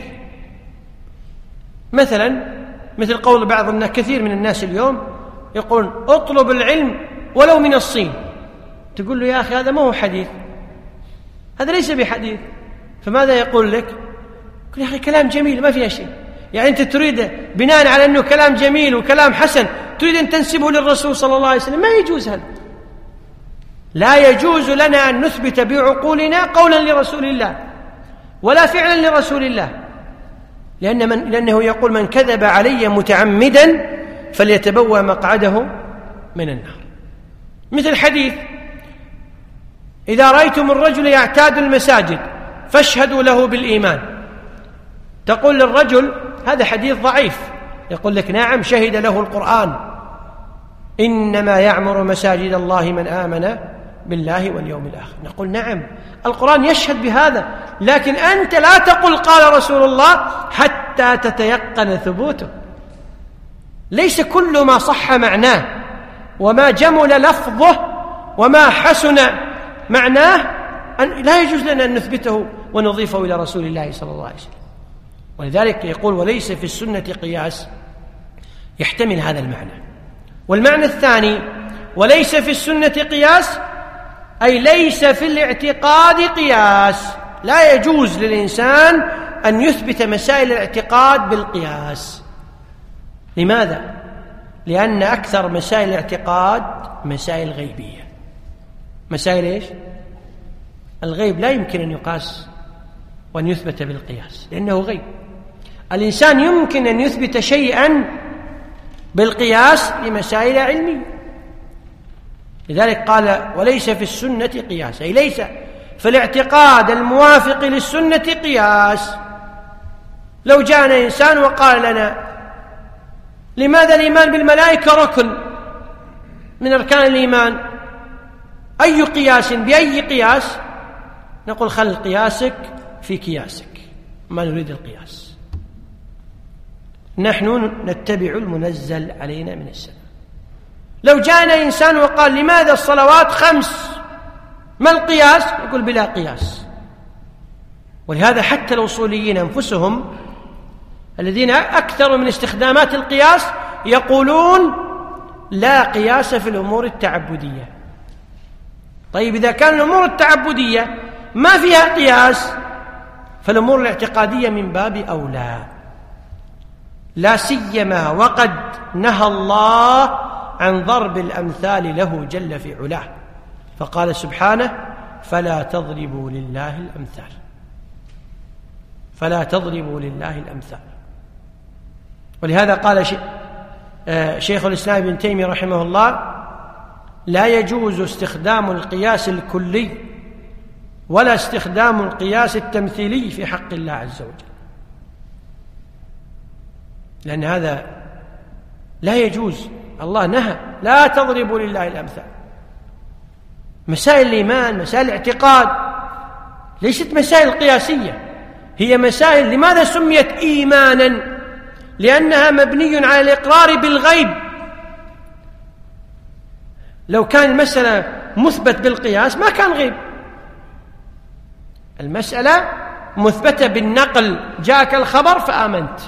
مثلا مثل قول بعض الناس، كثير من الناس اليوم يقول: اطلب العلم ولو من الصين. تقول له: يا أخي هذا ما هو حديث، هذا ليس بحديث. فماذا يقول لك؟ يقول: يا أخي كلام جميل ما فيها شيء. يعني أنت تريد بناء على أنه كلام جميل وكلام حسن تريد أن تنسبه للرسول صلى الله عليه وسلم؟ ما يجوز هذا. لا يجوز لنا أن نثبت بعقولنا قولا لرسول الله ولا فعلا لرسول الله، لأن من لأنه يقول: من كذب علي متعمدا فليتبوأ مقعده من النار. مثل حديث: إذا رأيتم الرجل يعتاد المساجد فاشهدوا له بالإيمان. تقول للرجل: هذا حديث ضعيف. يقول لك: نعم، شهد له القرآن: إنما يعمر مساجد الله من آمن بالله واليوم الآخر. نقول: نعم، القرآن يشهد بهذا، لكن أنت لا تقل قال رسول الله حتى تتيقن ثبوته. ليس كل ما صح معناه وما جمل لفظه وما حسن معناه أن لا يجوز لنا أن نثبته ونضيفه إلى رسول الله صلى الله عليه وسلم. ولذلك يقول: وليس في السنة قياس، يحتمل هذا المعنى. والمعنى الثاني: وليس في السنة قياس أي ليس في الاعتقاد قياس. لا يجوز للإنسان أن يثبت مسائل الاعتقاد بالقياس. لماذا؟ لأن أكثر مسائل الاعتقاد مسائل غيبية. مسائل إيش؟ الغيب لا يمكن أن يقاس وأن يثبت بالقياس، لأنه غيب. الإنسان يمكن أن يثبت شيئا بالقياس لمسائل علمية. لذلك قال وليس في السنة قياس، أي ليس في الاعتقاد الموافق للسنة قياس. لو جاءنا إنسان وقال لنا لماذا الإيمان بالملائكة ركن من أركان الإيمان، أي قياس بأي قياس؟ نقول خل قياسك في قياسك، ما نريد القياس، نحن نتبع المنزل علينا من السماء. لو جاءنا إنسان وقال لماذا الصلوات خمس، ما القياس؟ نقول بلا قياس. ولهذا حتى الأصوليين أنفسهم الذين أكثروا من استخدامات القياس يقولون لا قياس في الأمور التعبدية. طيب إذا كان الأمور التعبدية ما فيها قياس فالأمور الاعتقادية من باب أولى، لا سيما وقد نهى الله عن ضرب الأمثال له جل في علاه، فقال سبحانه فلا تضربوا لله الأمثال، فلا تضربوا لله الأمثال. ولهذا قال شيخ الإسلام ابن تيمية رحمه الله لا يجوز استخدام القياس الكلي ولا استخدام القياس التمثيلي في حق الله عز وجل، لأن هذا لا يجوز. الله نهى لا تضربوا لله الأمثال. مسائل الإيمان، مسائل الاعتقاد ليست مسائل قياسية، هي مسائل. لماذا سميت إيمانا؟ لأنها مبني على الإقرار بالغيب. لو كان المسألة مثبت بالقياس ما كان غيب، المسألة مثبتة بالنقل، جاءك الخبر فآمنت.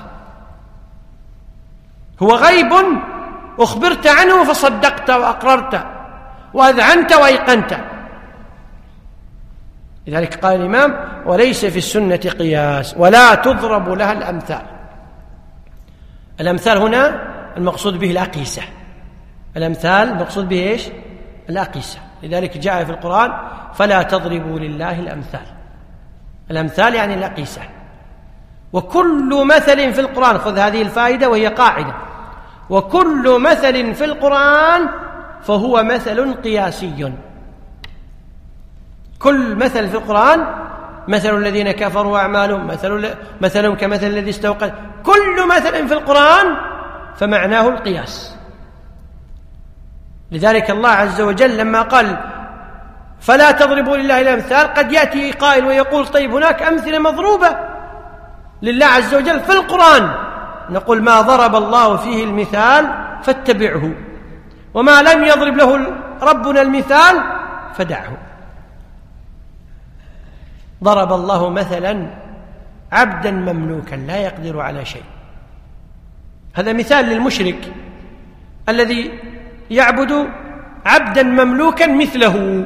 هو غيب أخبرت عنه فصدقت وأقررت وأذعنت وأيقنت. لذلك قال الإمام وليس في السنة قياس ولا تضرب لها الأمثال. الأمثال هنا المقصود به الأقيسة، الأمثال المقصود به إيش؟ الأقيسة. لذلك جاء في القرآن فلا تضربوا لله الأمثال. الأمثال يعني الأقيسة. وكل مثل في القرآن، خذ هذه الفائدة وهي قاعدة، وكل مثل في القرآن فهو مثل قياسي. كل مثل في القرآن، مثل الذين كفروا أعمالهم مثل مثلهم كمثل الذي استوقد، كل مثل في القرآن فمعناه القياس. لذلك الله عز وجل لما قال فلا تضربوا لله الأمثال قد يأتي قائل ويقول طيب هناك أمثلة مضروبة لله عز وجل في القرآن، نقول ما ضرب الله فيه المثال فاتبعه، وما لم يضرب له ربنا المثال فدعه. ضرب الله مثلا عبدا مملوكا لا يقدر على شيء، هذا مثال للمشرك الذي يعبد عبدا مملوكا مثله،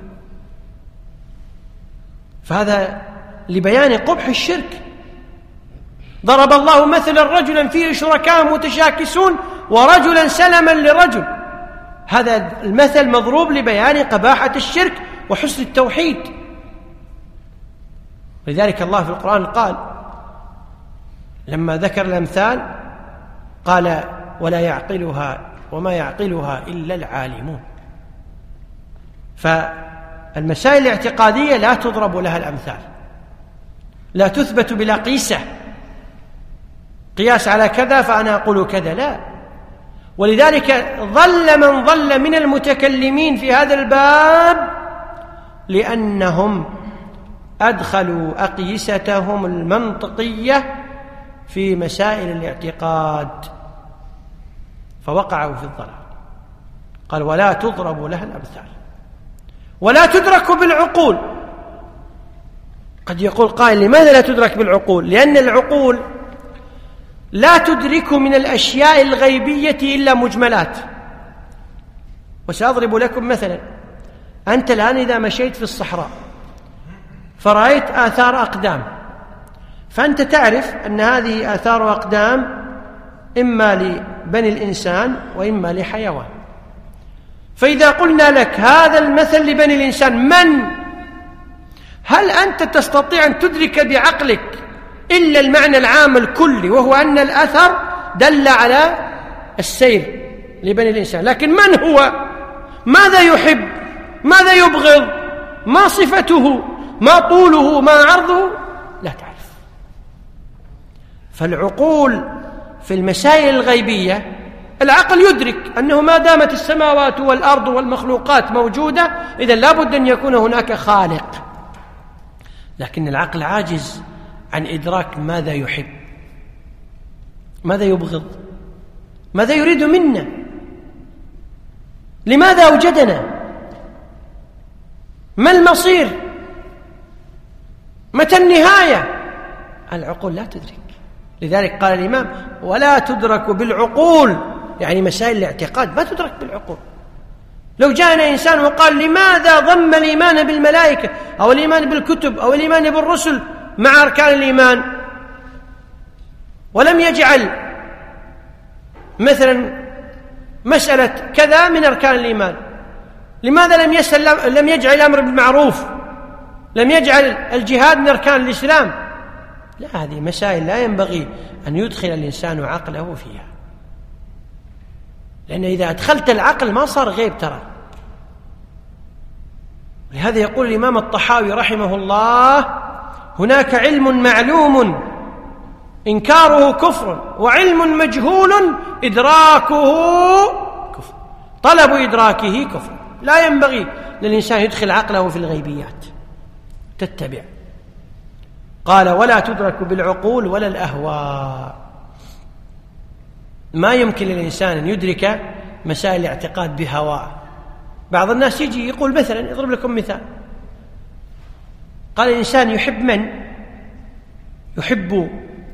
فهذا لبيان قبح الشرك. ضرب الله مثلا رجلا فيه شركاء متشاكسون ورجلا سلما لرجل، هذا المثل مضروب لبيان قباحة الشرك وحسن التوحيد. لذلك الله في القرآن قال لما ذكر الأمثال قال ولا يعقلها وما يعقلها إلا العالمون. فالمسائل الاعتقادية لا تضرب لها الأمثال، لا تثبت بلا قيسة، قياس على كذا فأنا أقول كذا، لا. ولذلك ظل من ظل من المتكلمين في هذا الباب لأنهم أدخلوا أقيستهم المنطقية في مسائل الاعتقاد فوقعوا في الضلال. قال ولا تضرب لها الأمثال ولا تدرك بالعقول. قد يقول قائل لماذا لا تدرك بالعقول؟ لأن العقول لا تدرك من الأشياء الغيبية إلا مجملات. وسأضرب لكم مثلا، أنت الآن إذا مشيت في الصحراء فرأيت آثار أقدام، فأنت تعرف أن هذه آثار أقدام إما لبني الإنسان وإما لحيوان. فإذا قلنا لك هذا المثل لبني الإنسان من؟ هل أنت تستطيع أن تدرك بعقلك إلا المعنى العام الكلي، وهو أن الأثر دل على السير لبني الإنسان. لكن من هو؟ ماذا يحب؟ ماذا يبغض؟ ما صفته؟ ما طوله؟ ما عرضه؟ لا تعرف. فالعقول في المسائل الغيبية، العقل يدرك أنه ما دامت السماوات والأرض والمخلوقات موجودة إذن لا بد أن يكون هناك خالق، لكن العقل عاجز عن إدراك ماذا يحب، ماذا يبغض، ماذا يريد منا، لماذا أوجدنا، ما المصير، متى النهاية. العقول لا تدرك. لذلك قال الإمام: ولا تدرك بالعقول، يعني مسائل الاعتقاد ما تدرك بالعقول. لو جاءنا إنسان وقال: لماذا ضم الإيمان بالملائكة أو الإيمان بالكتب أو الإيمان بالرسل مع أركان الإيمان، ولم يجعل مثلا مسألة كذا من أركان الإيمان، لماذا لم يسأل لم يجعل الأمر بالمعروف، لم يجعل الجهاد من أركان الإسلام؟ لا، هذه مسائل لا ينبغي أن يدخل الإنسان عقله فيها، لأن إذا أدخلت العقل ما صار غيب ترى. لهذا يقول الإمام الطحاوي رحمه الله: هناك علم معلوم إنكاره كفر، وعلم مجهول إدراكه كفر، طلب إدراكه كفر. لا ينبغي للإنسان يدخل عقله في الغيبيات، تتبع. قال: ولا تدرك بالعقول ولا الأهواء. ما يمكن للإنسان أن يدرك مسائل الاعتقاد بهواه. بعض الناس يجي يقول مثلا، يضرب لكم مثال، قال الإنسان يحب من؟ يحب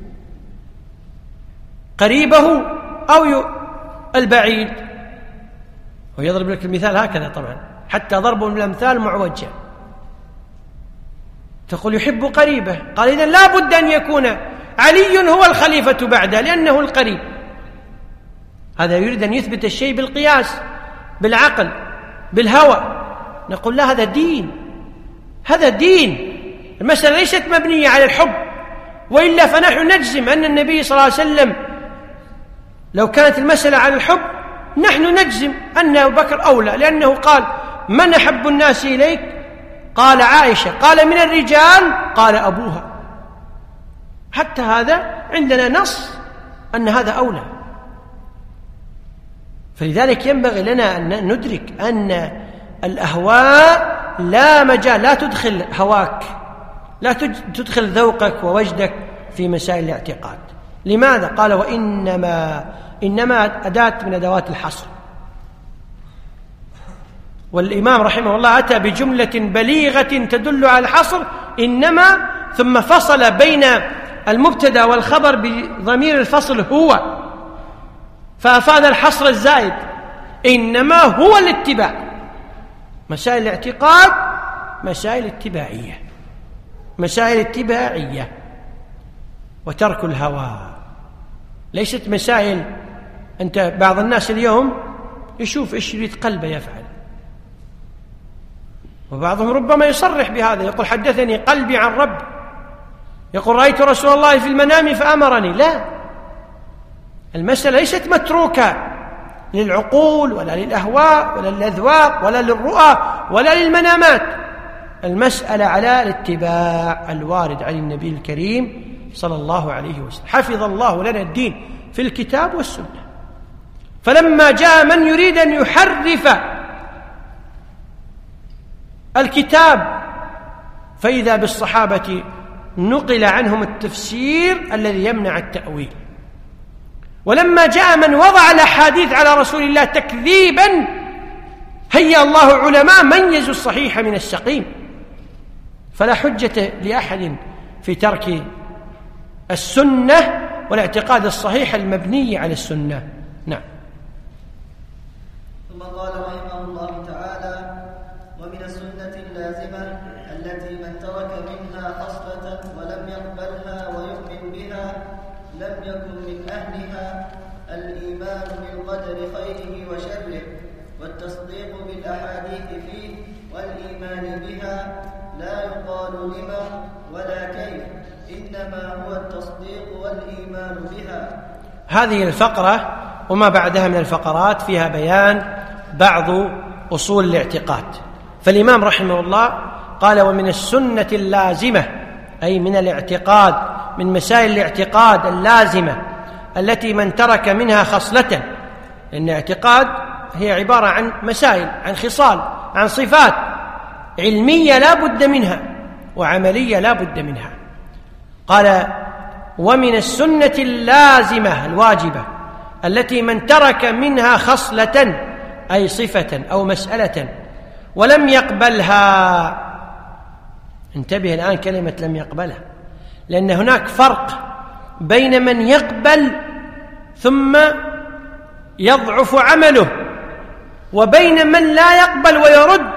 قريبه أو البعيد. ويضرب لك المثال هكذا طبعا، حتى ضربه من الأمثال معوجة. تقول يحب قريبه، قال إذن لا بد أن يكون علي هو الخليفة بعده لأنه القريب. هذا يريد أن يثبت الشيء بالقياس، بالعقل، بالهوى. نقول لا، هذا دين، هذا دين. المسألة ليست مبنية على الحب، وإلا فنحن نجزم أن النبي صلى الله عليه وسلم لو كانت المسألة على الحب نحن نجزم أن أبو بكر أولى، لأنه قال: من أحب الناس إليك؟ قال عائشة. قال: من الرجال؟ قال أبوها. حتى هذا عندنا نص أن هذا أولى. فلذلك ينبغي لنا أن ندرك أن الأهواء لا مجال، لا تدخل هواك، لا تدخل ذوقك ووجدك في مسائل الاعتقاد. لماذا؟ قال: وإنما إنما أداة من أدوات الحصر. والإمام رحمه الله أتى بجملة بليغة تدل على الحصر، إنما، ثم فصل بين المبتدأ والخبر بضمير الفصل هو، فأفاد الحصر الزائد. إنما هو الاتباع. مسائل الاعتقاد مسائل اتباعية، مسائل اتباعية، وترك الهوى. ليست مسائل أنت بعض الناس اليوم يشوف إيش يريد قلبه يفعل، وبعضهم ربما يصرح بهذا، يقول: حدثني قلبي عن رب، يقول: رأيت رسول الله في المنام فأمرني. لا، المسألة ليست متروكة للعقول ولا للأهواء ولا للأذواق ولا للرؤى ولا للمنامات. المسألة على الاتباع الوارد عن النبي الكريم صلى الله عليه وسلم. حفظ الله لنا الدين في الكتاب والسنة. فلما جاء من يريد أن يحرف الكتاب فإذا بالصحابة نقل عنهم التفسير الذي يمنع التأويل. ولما جاء من وضع الأحاديث على رسول الله تكذيبا هيأ الله علماء ميزوا الصحيح من السقيم. فلا حجة لأحد في ترك السنة والاعتقاد الصحيح المبني على السنة. نعم. ثم قال رحمه الله تعالى: ومن السنة اللازمة التي من ترك منها خصلة ولم يقبلها ويؤمن بها لم يكن من أهلها الإيمان بالقدر خيره وشره، والتصديق بالأحاديث فيه والإيمان بها. لا يقال لما ولا كيف، إنما هو التصديق والإيمان بها. هذه الفقرة وما بعدها من الفقرات فيها بيان بعض أصول الاعتقاد. فالإمام رحمه الله قال: ومن السنة اللازمة، أي من الاعتقاد، من مسائل الاعتقاد اللازمة التي من ترك منها خصلة، لأن الاعتقاد هي عبارة عن مسائل، عن خصال، عن صفات علمية لا بد منها وعملية لا بد منها. قال: ومن السنة اللازمة الواجبة التي من ترك منها خصلة، أي صفة أو مسألة، ولم يقبلها. انتبه الآن كلمة لم يقبلها، لأن هناك فرق بين من يقبل ثم يضعف عمله وبين من لا يقبل ويرد.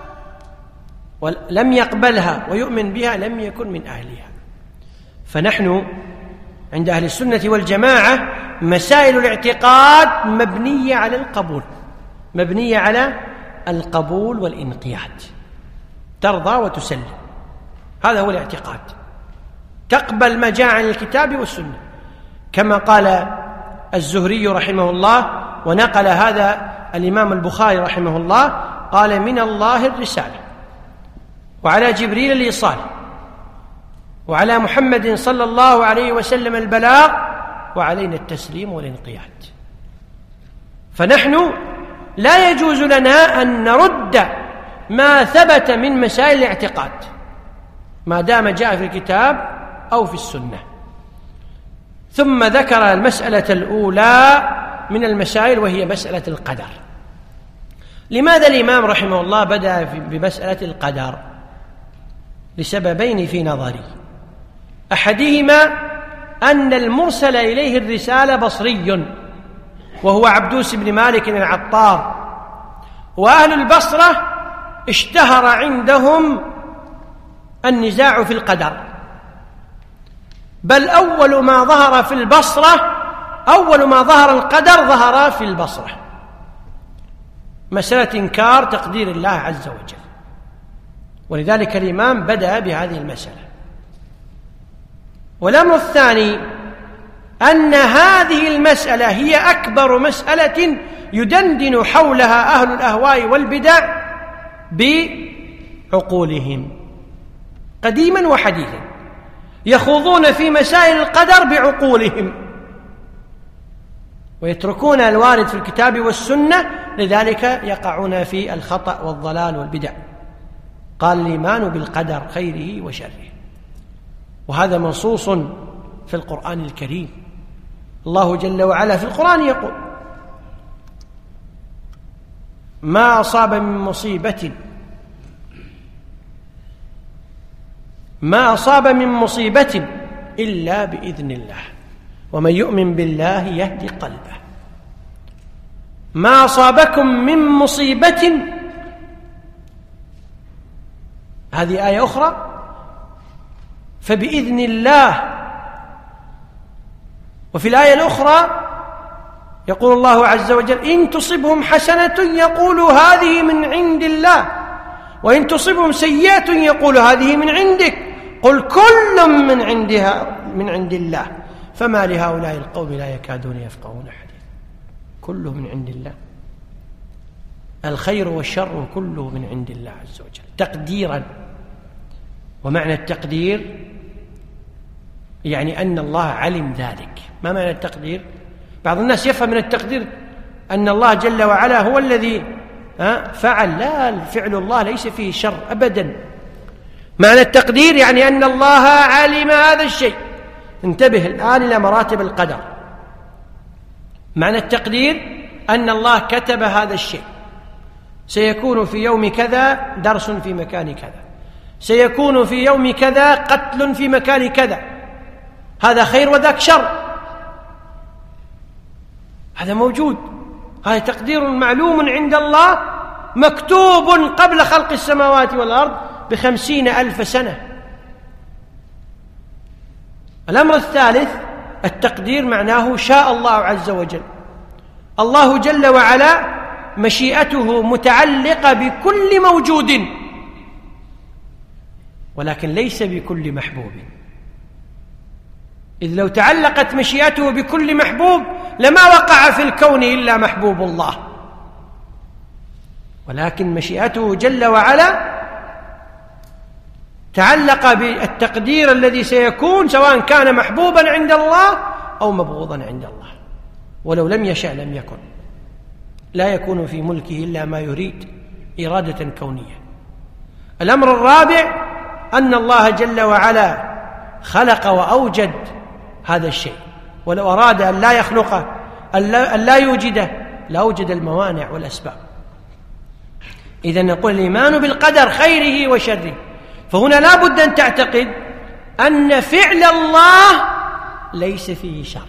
ولم يقبلها ويؤمن بها لم يكن من أهلها. فنحن عند أهل السنة والجماعة مسائل الاعتقاد مبنية على القبول، مبنية على القبول والانقياد، ترضى وتسلم، هذا هو الاعتقاد. تقبل ما جاء عن الكتاب والسنة، كما قال الزهري رحمه الله، ونقل هذا الإمام البخاري رحمه الله، قال: من الله الرسالة، وعلى جبريل الإيصال، وعلى محمد صلى الله عليه وسلم البلاغ، وعلينا التسليم والانقياد. فنحن لا يجوز لنا أن نرد ما ثبت من مسائل الاعتقاد ما دام جاء في الكتاب أو في السنة. ثم ذكر المسألة الأولى من المسائل وهي مسألة القدر. لماذا الإمام رحمه الله بدأ بمسألة القدر؟ لسببين في نظري. أحدهما أن المرسل إليه الرسالة بصري، وهو عبدوس بن مالك العطار، وأهل البصرة اشتهر عندهم النزاع في القدر، بل أول ما ظهر في البصرة أول ما ظهر القدر ظهر في البصرة، مسألة إنكار تقدير الله عز وجل. ولذلك الإمام بدأ بهذه المسألة. والأمر الثاني أن هذه المسألة هي أكبر مسألة يدندن حولها أهل الأهواء والبدع بعقولهم قديما وحديثا، يخوضون في مسائل القدر بعقولهم ويتركون الوارد في الكتاب والسنة، لذلك يقعون في الخطأ والضلال والبدع. قال: الإيمان بالقدر خيره وشره، وهذا منصوص في القرآن الكريم. الله جل وعلا في القرآن يقول: ما أصاب من مصيبة ما أصاب من مصيبة إلا بإذن الله، ومن يؤمن بالله يهدي قلبه. ما أصابكم من مصيبة، هذه آية أخرى، فبإذن الله. وفي الآية الأخرى يقول الله عز وجل: إن تصبهم حسنة يقولوا هذه من عند الله، وإن تصبهم سيئة يقولوا هذه من عندك، قل كل من عندها من عند الله فما لهؤلاء القوم لا يكادون يفقهون حديثا. كله من عند الله، الخير والشر كله من عند الله عز وجل تقديرا. ومعنى التقدير يعني أن الله علم ذلك. ما معنى التقدير؟ بعض الناس يفهم من التقدير أن الله جل وعلا هو الذي فعل. لا، فعل الله ليس فيه شر أبدا. معنى التقدير يعني أن الله علم هذا الشيء. انتبه الآن إلى مراتب القدر. معنى التقدير أن الله كتب هذا الشيء، سيكون في يوم كذا درس في مكان كذا، سيكون في يوم كذا قتل في مكان كذا، هذا خير وذاك شر، هذا موجود. هذا تقدير معلوم عند الله، مكتوب قبل خلق السماوات والأرض بخمسين ألف سنة. الأمر الثالث التقدير معناه شاء الله عز وجل. الله جل وعلا مشيئته متعلقة بكل موجود، ولكن ليس بكل محبوب. إذ لو تعلقت مشيئته بكل محبوب لما وقع في الكون إلا محبوب الله، ولكن مشيئته جل وعلا تعلق بالتقدير الذي سيكون سواء كان محبوبا عند الله أو مبغوضا عند الله، ولو لم يشأ لم يكن. لا يكون في ملكه إلا ما يريد إرادة كونية. الأمر الرابع أن الله جل وعلا خلق وأوجد هذا الشيء، ولو أراد أن لا يخلقه أن لا يوجده لأوجد الموانع والأسباب. إذن نقول الإيمان بالقدر خيره وشره. فهنا لا بد أن تعتقد أن فعل الله ليس فيه شر،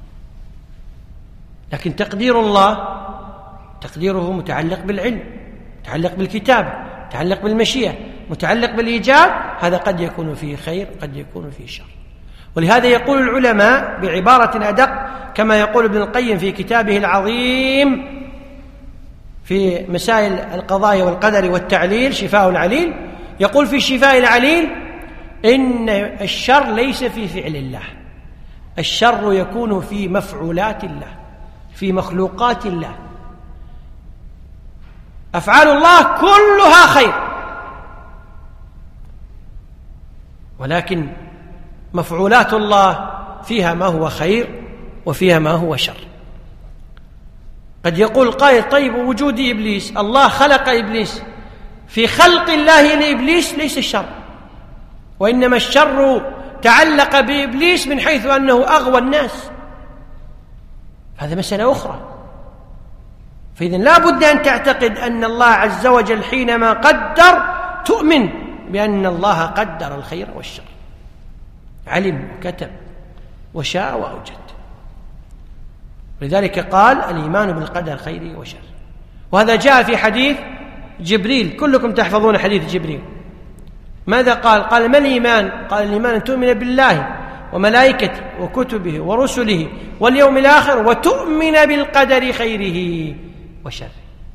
لكن تقدير الله تقديره متعلق بالعلم، متعلق بالكتابة، متعلق بالمشيئة، متعلق بالإيجاب. هذا قد يكون فيه خير، قد يكون فيه شر. ولهذا يقول العلماء بعبارة أدق كما يقول ابن القيم في كتابه العظيم في مسائل القضاء والقدر والتعليل شفاء العليل، يقول في شفاء العليل إن الشر ليس في فعل الله، الشر يكون في مفعولات الله، في مخلوقات الله. أفعال الله كلها خير، ولكن مفعولات الله فيها ما هو خير وفيها ما هو شر. قد يقول قائل طيب وجود إبليس، الله خلق إبليس، في خلق الله لإبليس ليس الشر، وإنما الشر تعلق بإبليس من حيث أنه أغوى الناس، هذا مسألة أخرى. فإذن لا بد أن تعتقد أن الله عز وجل حينما قدر تؤمن بأن الله قدر الخير والشر، علم وكتب وشاء وأوجد. لذلك قال الإيمان بالقدر خيره وشره. وهذا جاء في حديث جبريل، كلكم تحفظون حديث جبريل. ماذا قال؟ قال ما الإيمان؟ قال الإيمان أن تؤمن بالله وملائكته وكتبه ورسله واليوم الآخر وتؤمن بالقدر خيره وشره.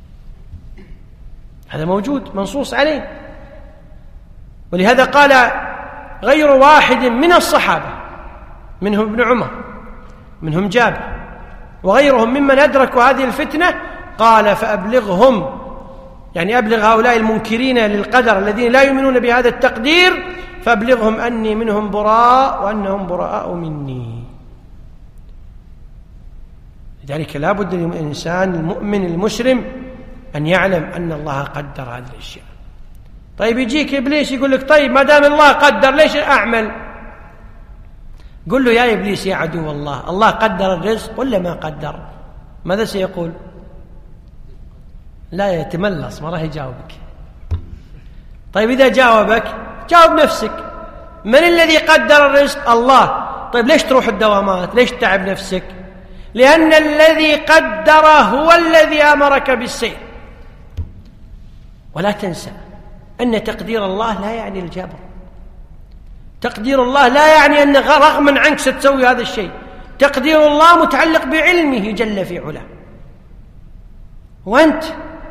هذا موجود منصوص عليه. ولهذا قال غير واحد من الصحابة، منهم ابن عمر، منهم جابر، وغيرهم ممن أدركوا هذه الفتنة، قال فأبلغهم، يعني أبلغ هؤلاء المنكرين للقدر الذين لا يؤمنون بهذا التقدير، فأبلغهم أني منهم براء وأنهم براء مني. لذلك لا بد للإنسان المؤمن المسلم أن يعلم أن الله قدر هذه الأشياء. طيب يجيك إبليس يقول لك طيب ما دام الله قدر ليش أعمل؟ قل له يا إبليس يا عدو الله، الله قدر الرزق ولا ما قدر؟ ماذا سيقول؟ لا يتملص، ما راح يجاوبك. طيب إذا جاوبك جاوب نفسك، من الذي قدر الرزق؟ الله. طيب ليش تروح الدوامات؟ ليش تعب نفسك؟ لأن الذي قدر هو الذي أمرك بالسير. ولا تنسى أن تقدير الله لا يعني الجبر، تقدير الله لا يعني أن رغما عنك ستسوي هذا الشيء. تقدير الله متعلق بعلمه جل في علاه، وأنت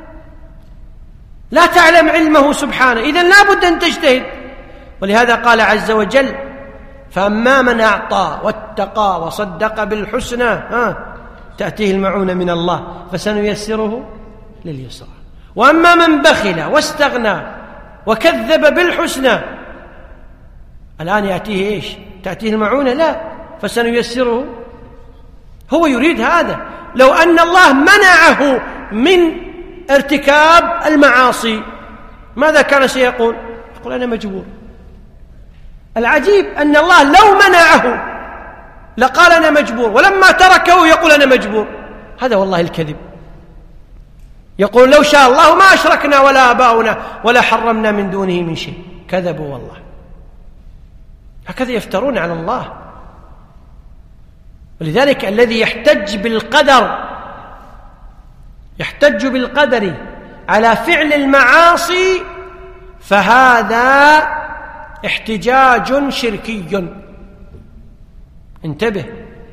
لا تعلم علمه سبحانه، إذن لا بد أن تجتهد. ولهذا قال عز وجل فأما من أعطى واتقى وصدق بالحسنى ها تأتيه المعونة من الله فسنيسره لليسرى، وأما من بخل واستغنى وكذب بالحسنى الآن يأتيه إيش؟ تأتيه المعونة؟ لا، فسنيسره. هو يريد هذا. لو أن الله منعه من ارتكاب المعاصي ماذا كان سيقول؟ يقول أنا مجبور. العجيب أن الله لو منعه لقال أنا مجبور، ولما تركه يقول أنا مجبور. هذا والله الكذب. يقول لو شاء الله ما أشركنا ولا آباؤنا ولا حرمنا من دونه من شيء. كذبوا والله، هكذا يفترون على الله. ولذلك الذي يحتج بالقدر يحتج بالقدر على فعل المعاصي فهذا احتجاج شركي. انتبه.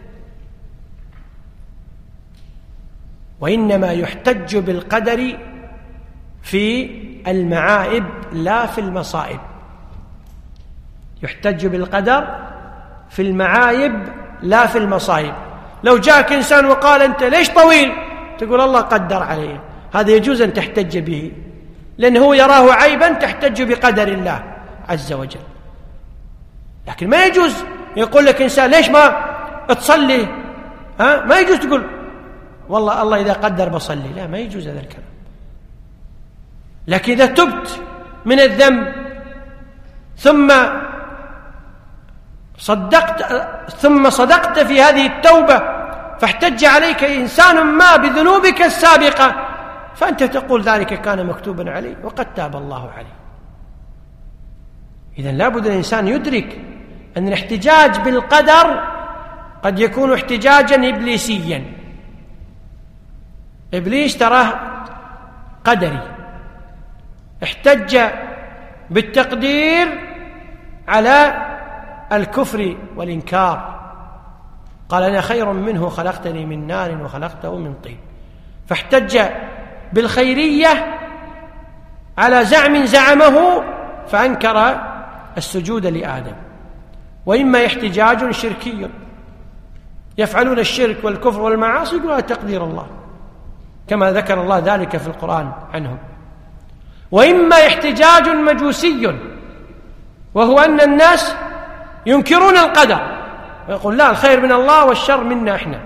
وإنما يحتج بالقدر في المعائب لا في المصائب. يحتج بالقدر في المعايب لا في المصائب. لو جاءك إنسان وقال أنت ليش طويل؟ تقول الله قدر عليه، هذا يجوز أن تحتج به، لأنه هو يراه عيبا تحتج بقدر الله عز وجل. لكن ما يجوز يقول لك إنسان ليش ما تصلي، ها؟ ما يجوز تقول والله الله إذا قدر بصلي، لا، ما يجوز هذا الكلام. لكن إذا تبت من الذنب ثم صدقت ثم صدقت في هذه التوبة فاحتج عليك إنسان ما بذنوبك السابقة، فأنت تقول ذلك كان مكتوبا عليه وقد تاب الله عليه. إذن لابد الإنسان يدرك أن الاحتجاج بالقدر قد يكون احتجاجا إبليسيا. إبليس تراه قدري، احتج بالتقدير على الكفر والإنكار، قال أنا خير منه خلقتني من نار وخلقته من طين، فاحتج بالخيرية على زعم زعمه فأنكر السجود لآدم. وإما احتجاج شركي، يفعلون الشرك والكفر والمعاصي يقولون تقدير الله كما ذكر الله ذلك في القرآن عنهم. وإما احتجاج مجوسي، وهو أن الناس ينكرون القدر ويقول لا، الخير من الله والشر منا احنا،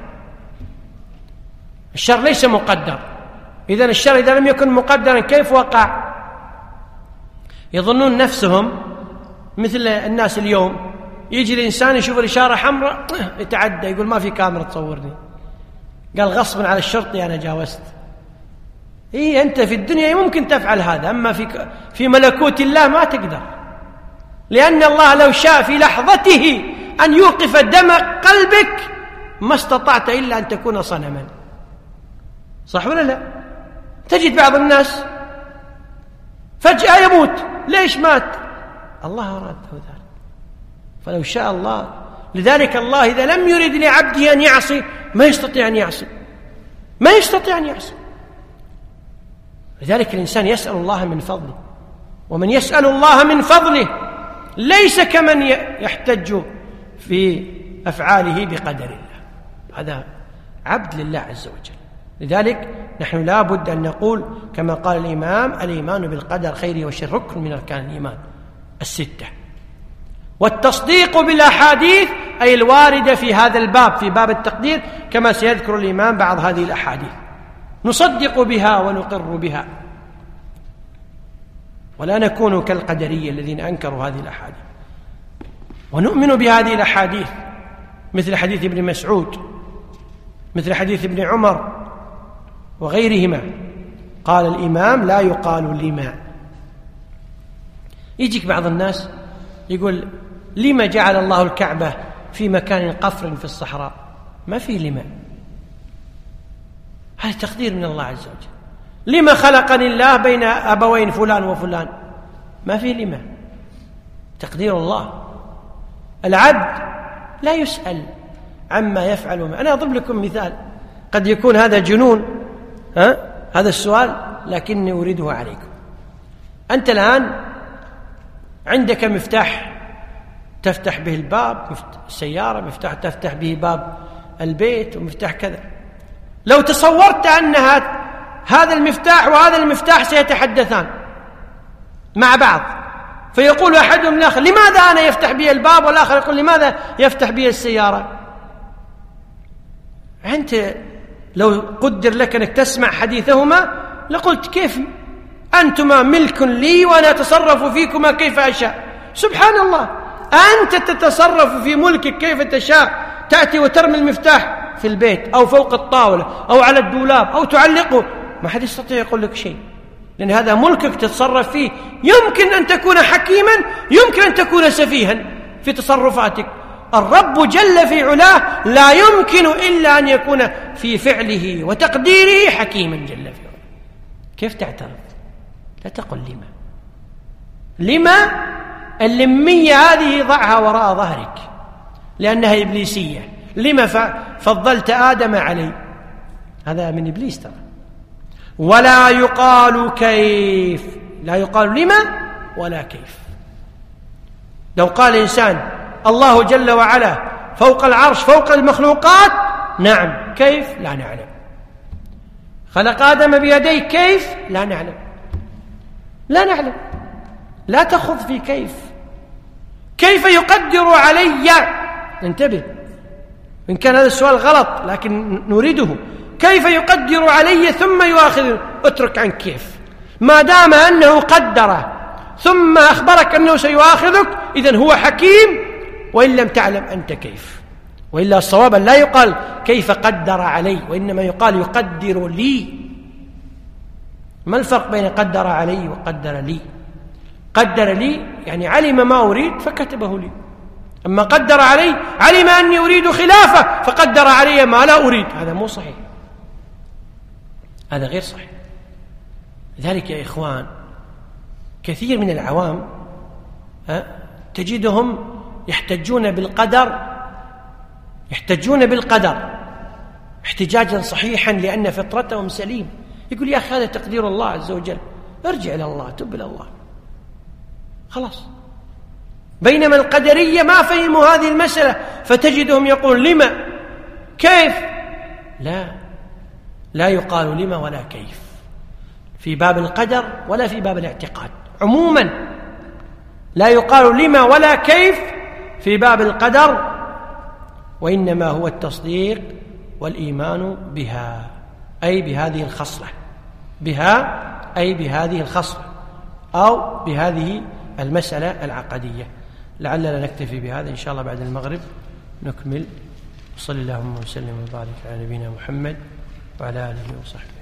الشر ليس مقدر، إذن الشر إذا لم يكن مقدرا كيف وقع؟ يظنون نفسهم مثل الناس اليوم، يجي الإنسان يشوف الإشارة حمراء يتعدى، يقول ما في كاميرا تصورني، قال غصبا على الشرطي أنا جاوزت. إيه أنت في الدنيا ممكن تفعل هذا، أما في في ملكوت الله ما تقدر، لأن الله لو شاء في لحظته أن يوقف دم قلبك ما استطعت إلا أن تكون صنما. صح ولا لا؟ تجد بعض الناس فجأة يموت، ليش مات؟ الله أراده ذلك، فلو شاء الله. لذلك الله إذا لم يرد لعبده أن يعصي ما يستطيع أن يعصي، ما يستطيع أن يعصي. لذلك الإنسان يسأل الله من فضله، ومن يسأل الله من فضله ليس كمن يحتج في أفعاله بقدر الله، هذا عبد لله عز وجل. لذلك نحن لا بد أن نقول كما قال الإمام: الإيمان بالقدر خيره وشره ركن من أركان الإيمان الستة. والتصديق بالأحاديث أي الواردة في هذا الباب، في باب التقدير، كما سيذكر الإمام بعض هذه الأحاديث، نصدق بها ونقر بها، ولا نكون كالقدرية الذين أنكروا هذه الأحاديث. ونؤمن بهذه الأحاديث مثل حديث ابن مسعود، مثل حديث ابن عمر وغيرهما. قال الإمام: لا يقال لما. يجيك بعض الناس يقول: لما جعل الله الكعبة في مكان قفر في الصحراء؟ ما فيه لما، هذا تقدير من الله عز وجل. لما خلقني الله بين أبوين فلان وفلان؟ ما فيه لما، تقدير الله. العبد لا يسأل عما يفعل. أنا أضرب لكم مثال، قد يكون هذا جنون، ها؟ هذا السؤال، لكني أريده عليكم. أنت الآن عندك مفتاح تفتح به الباب، السيارة، مفتاح تفتح به باب البيت، ومفتاح كذا. لو تصورت أن هذا المفتاح وهذا المفتاح سيتحدثان مع بعض، فيقول أحدهم الآخر: لماذا أنا يفتح بي الباب؟ والآخر يقول: لماذا يفتح بي السيارة؟ أنت لو قدر لك أنك تسمع حديثهما لقلت: كيف أنتما ملك لي وأنا أتصرف فيكما كيف أشاء. سبحان الله، أنت تتصرف في ملكك كيف تشاء، تأتي وترمي المفتاح في البيت أو فوق الطاولة أو على الدولاب أو تعلقه، ما حد يستطيع يقول لك شيء، لأن هذا ملكك تتصرف فيه. يمكن أن تكون حكيما، يمكن أن تكون سفيها في تصرفاتك. الرب جل في علاه لا يمكن إلا أن يكون في فعله وتقديره حكيما جل في علاه. كيف تعترف؟ لا تقل لما. لما اللمية هذه ضعها وراء ظهرك لأنها إبليسية. لما فضلت آدم علي؟ هذا من إبليس ترى. ولا يقال كيف، لا يقال لما ولا كيف. لو قال إنسان الله جل وعلا فوق العرش فوق المخلوقات؟ نعم. كيف؟ لا نعلم. خلق آدم بيديه؟ كيف؟ لا نعلم. لا نعلم. لا تخض في كيف. كيف يقدر علي؟ انتبه، إن كان هذا السؤال غلط لكن نريده. كيف يقدر علي ثم يؤاخذ؟ اترك عن كيف. ما دام أنه قدره ثم أخبرك أنه سيؤاخذك إذن هو حكيم، وإن لم تعلم أنت كيف. وإلا الصواب لا يقال كيف قدر علي، وإنما يقال يقدر لي. ما الفرق بين قدر علي وقدر لي؟ قدر لي يعني علم ما أريد فكتبه لي، أما قدر علي علم أني أريد خلافه فقدر علي ما لا أريد. هذا مو صحيح، هذا غير صحيح. لذلك يا إخوان كثير من العوام تجدهم يحتجون بالقدر يحتجون بالقدر احتجاجا صحيحا لأن فطرتهم سليم. يقول يا أخي هذا تقدير الله عز وجل، ارجع إلى الله، تب إلى الله، خلاص. بينما القدرية ما فهموا هذه المسألة، فتجدهم يقول لما كيف. لا لا يقال لما ولا كيف في باب القدر ولا في باب الاعتقاد عموما. لا يقال لما ولا كيف في باب القدر، وإنما هو التصديق والإيمان بها، أي بهذه الخصلة، بها أي بهذه الخصلة أو بهذه المسألة العقدية. لعلنا نكتفي بهذا إن شاء الله، بعد المغرب نكمل. صلى اللهم وسلم وبارك على نبينا محمد وعلى آله وصحبه.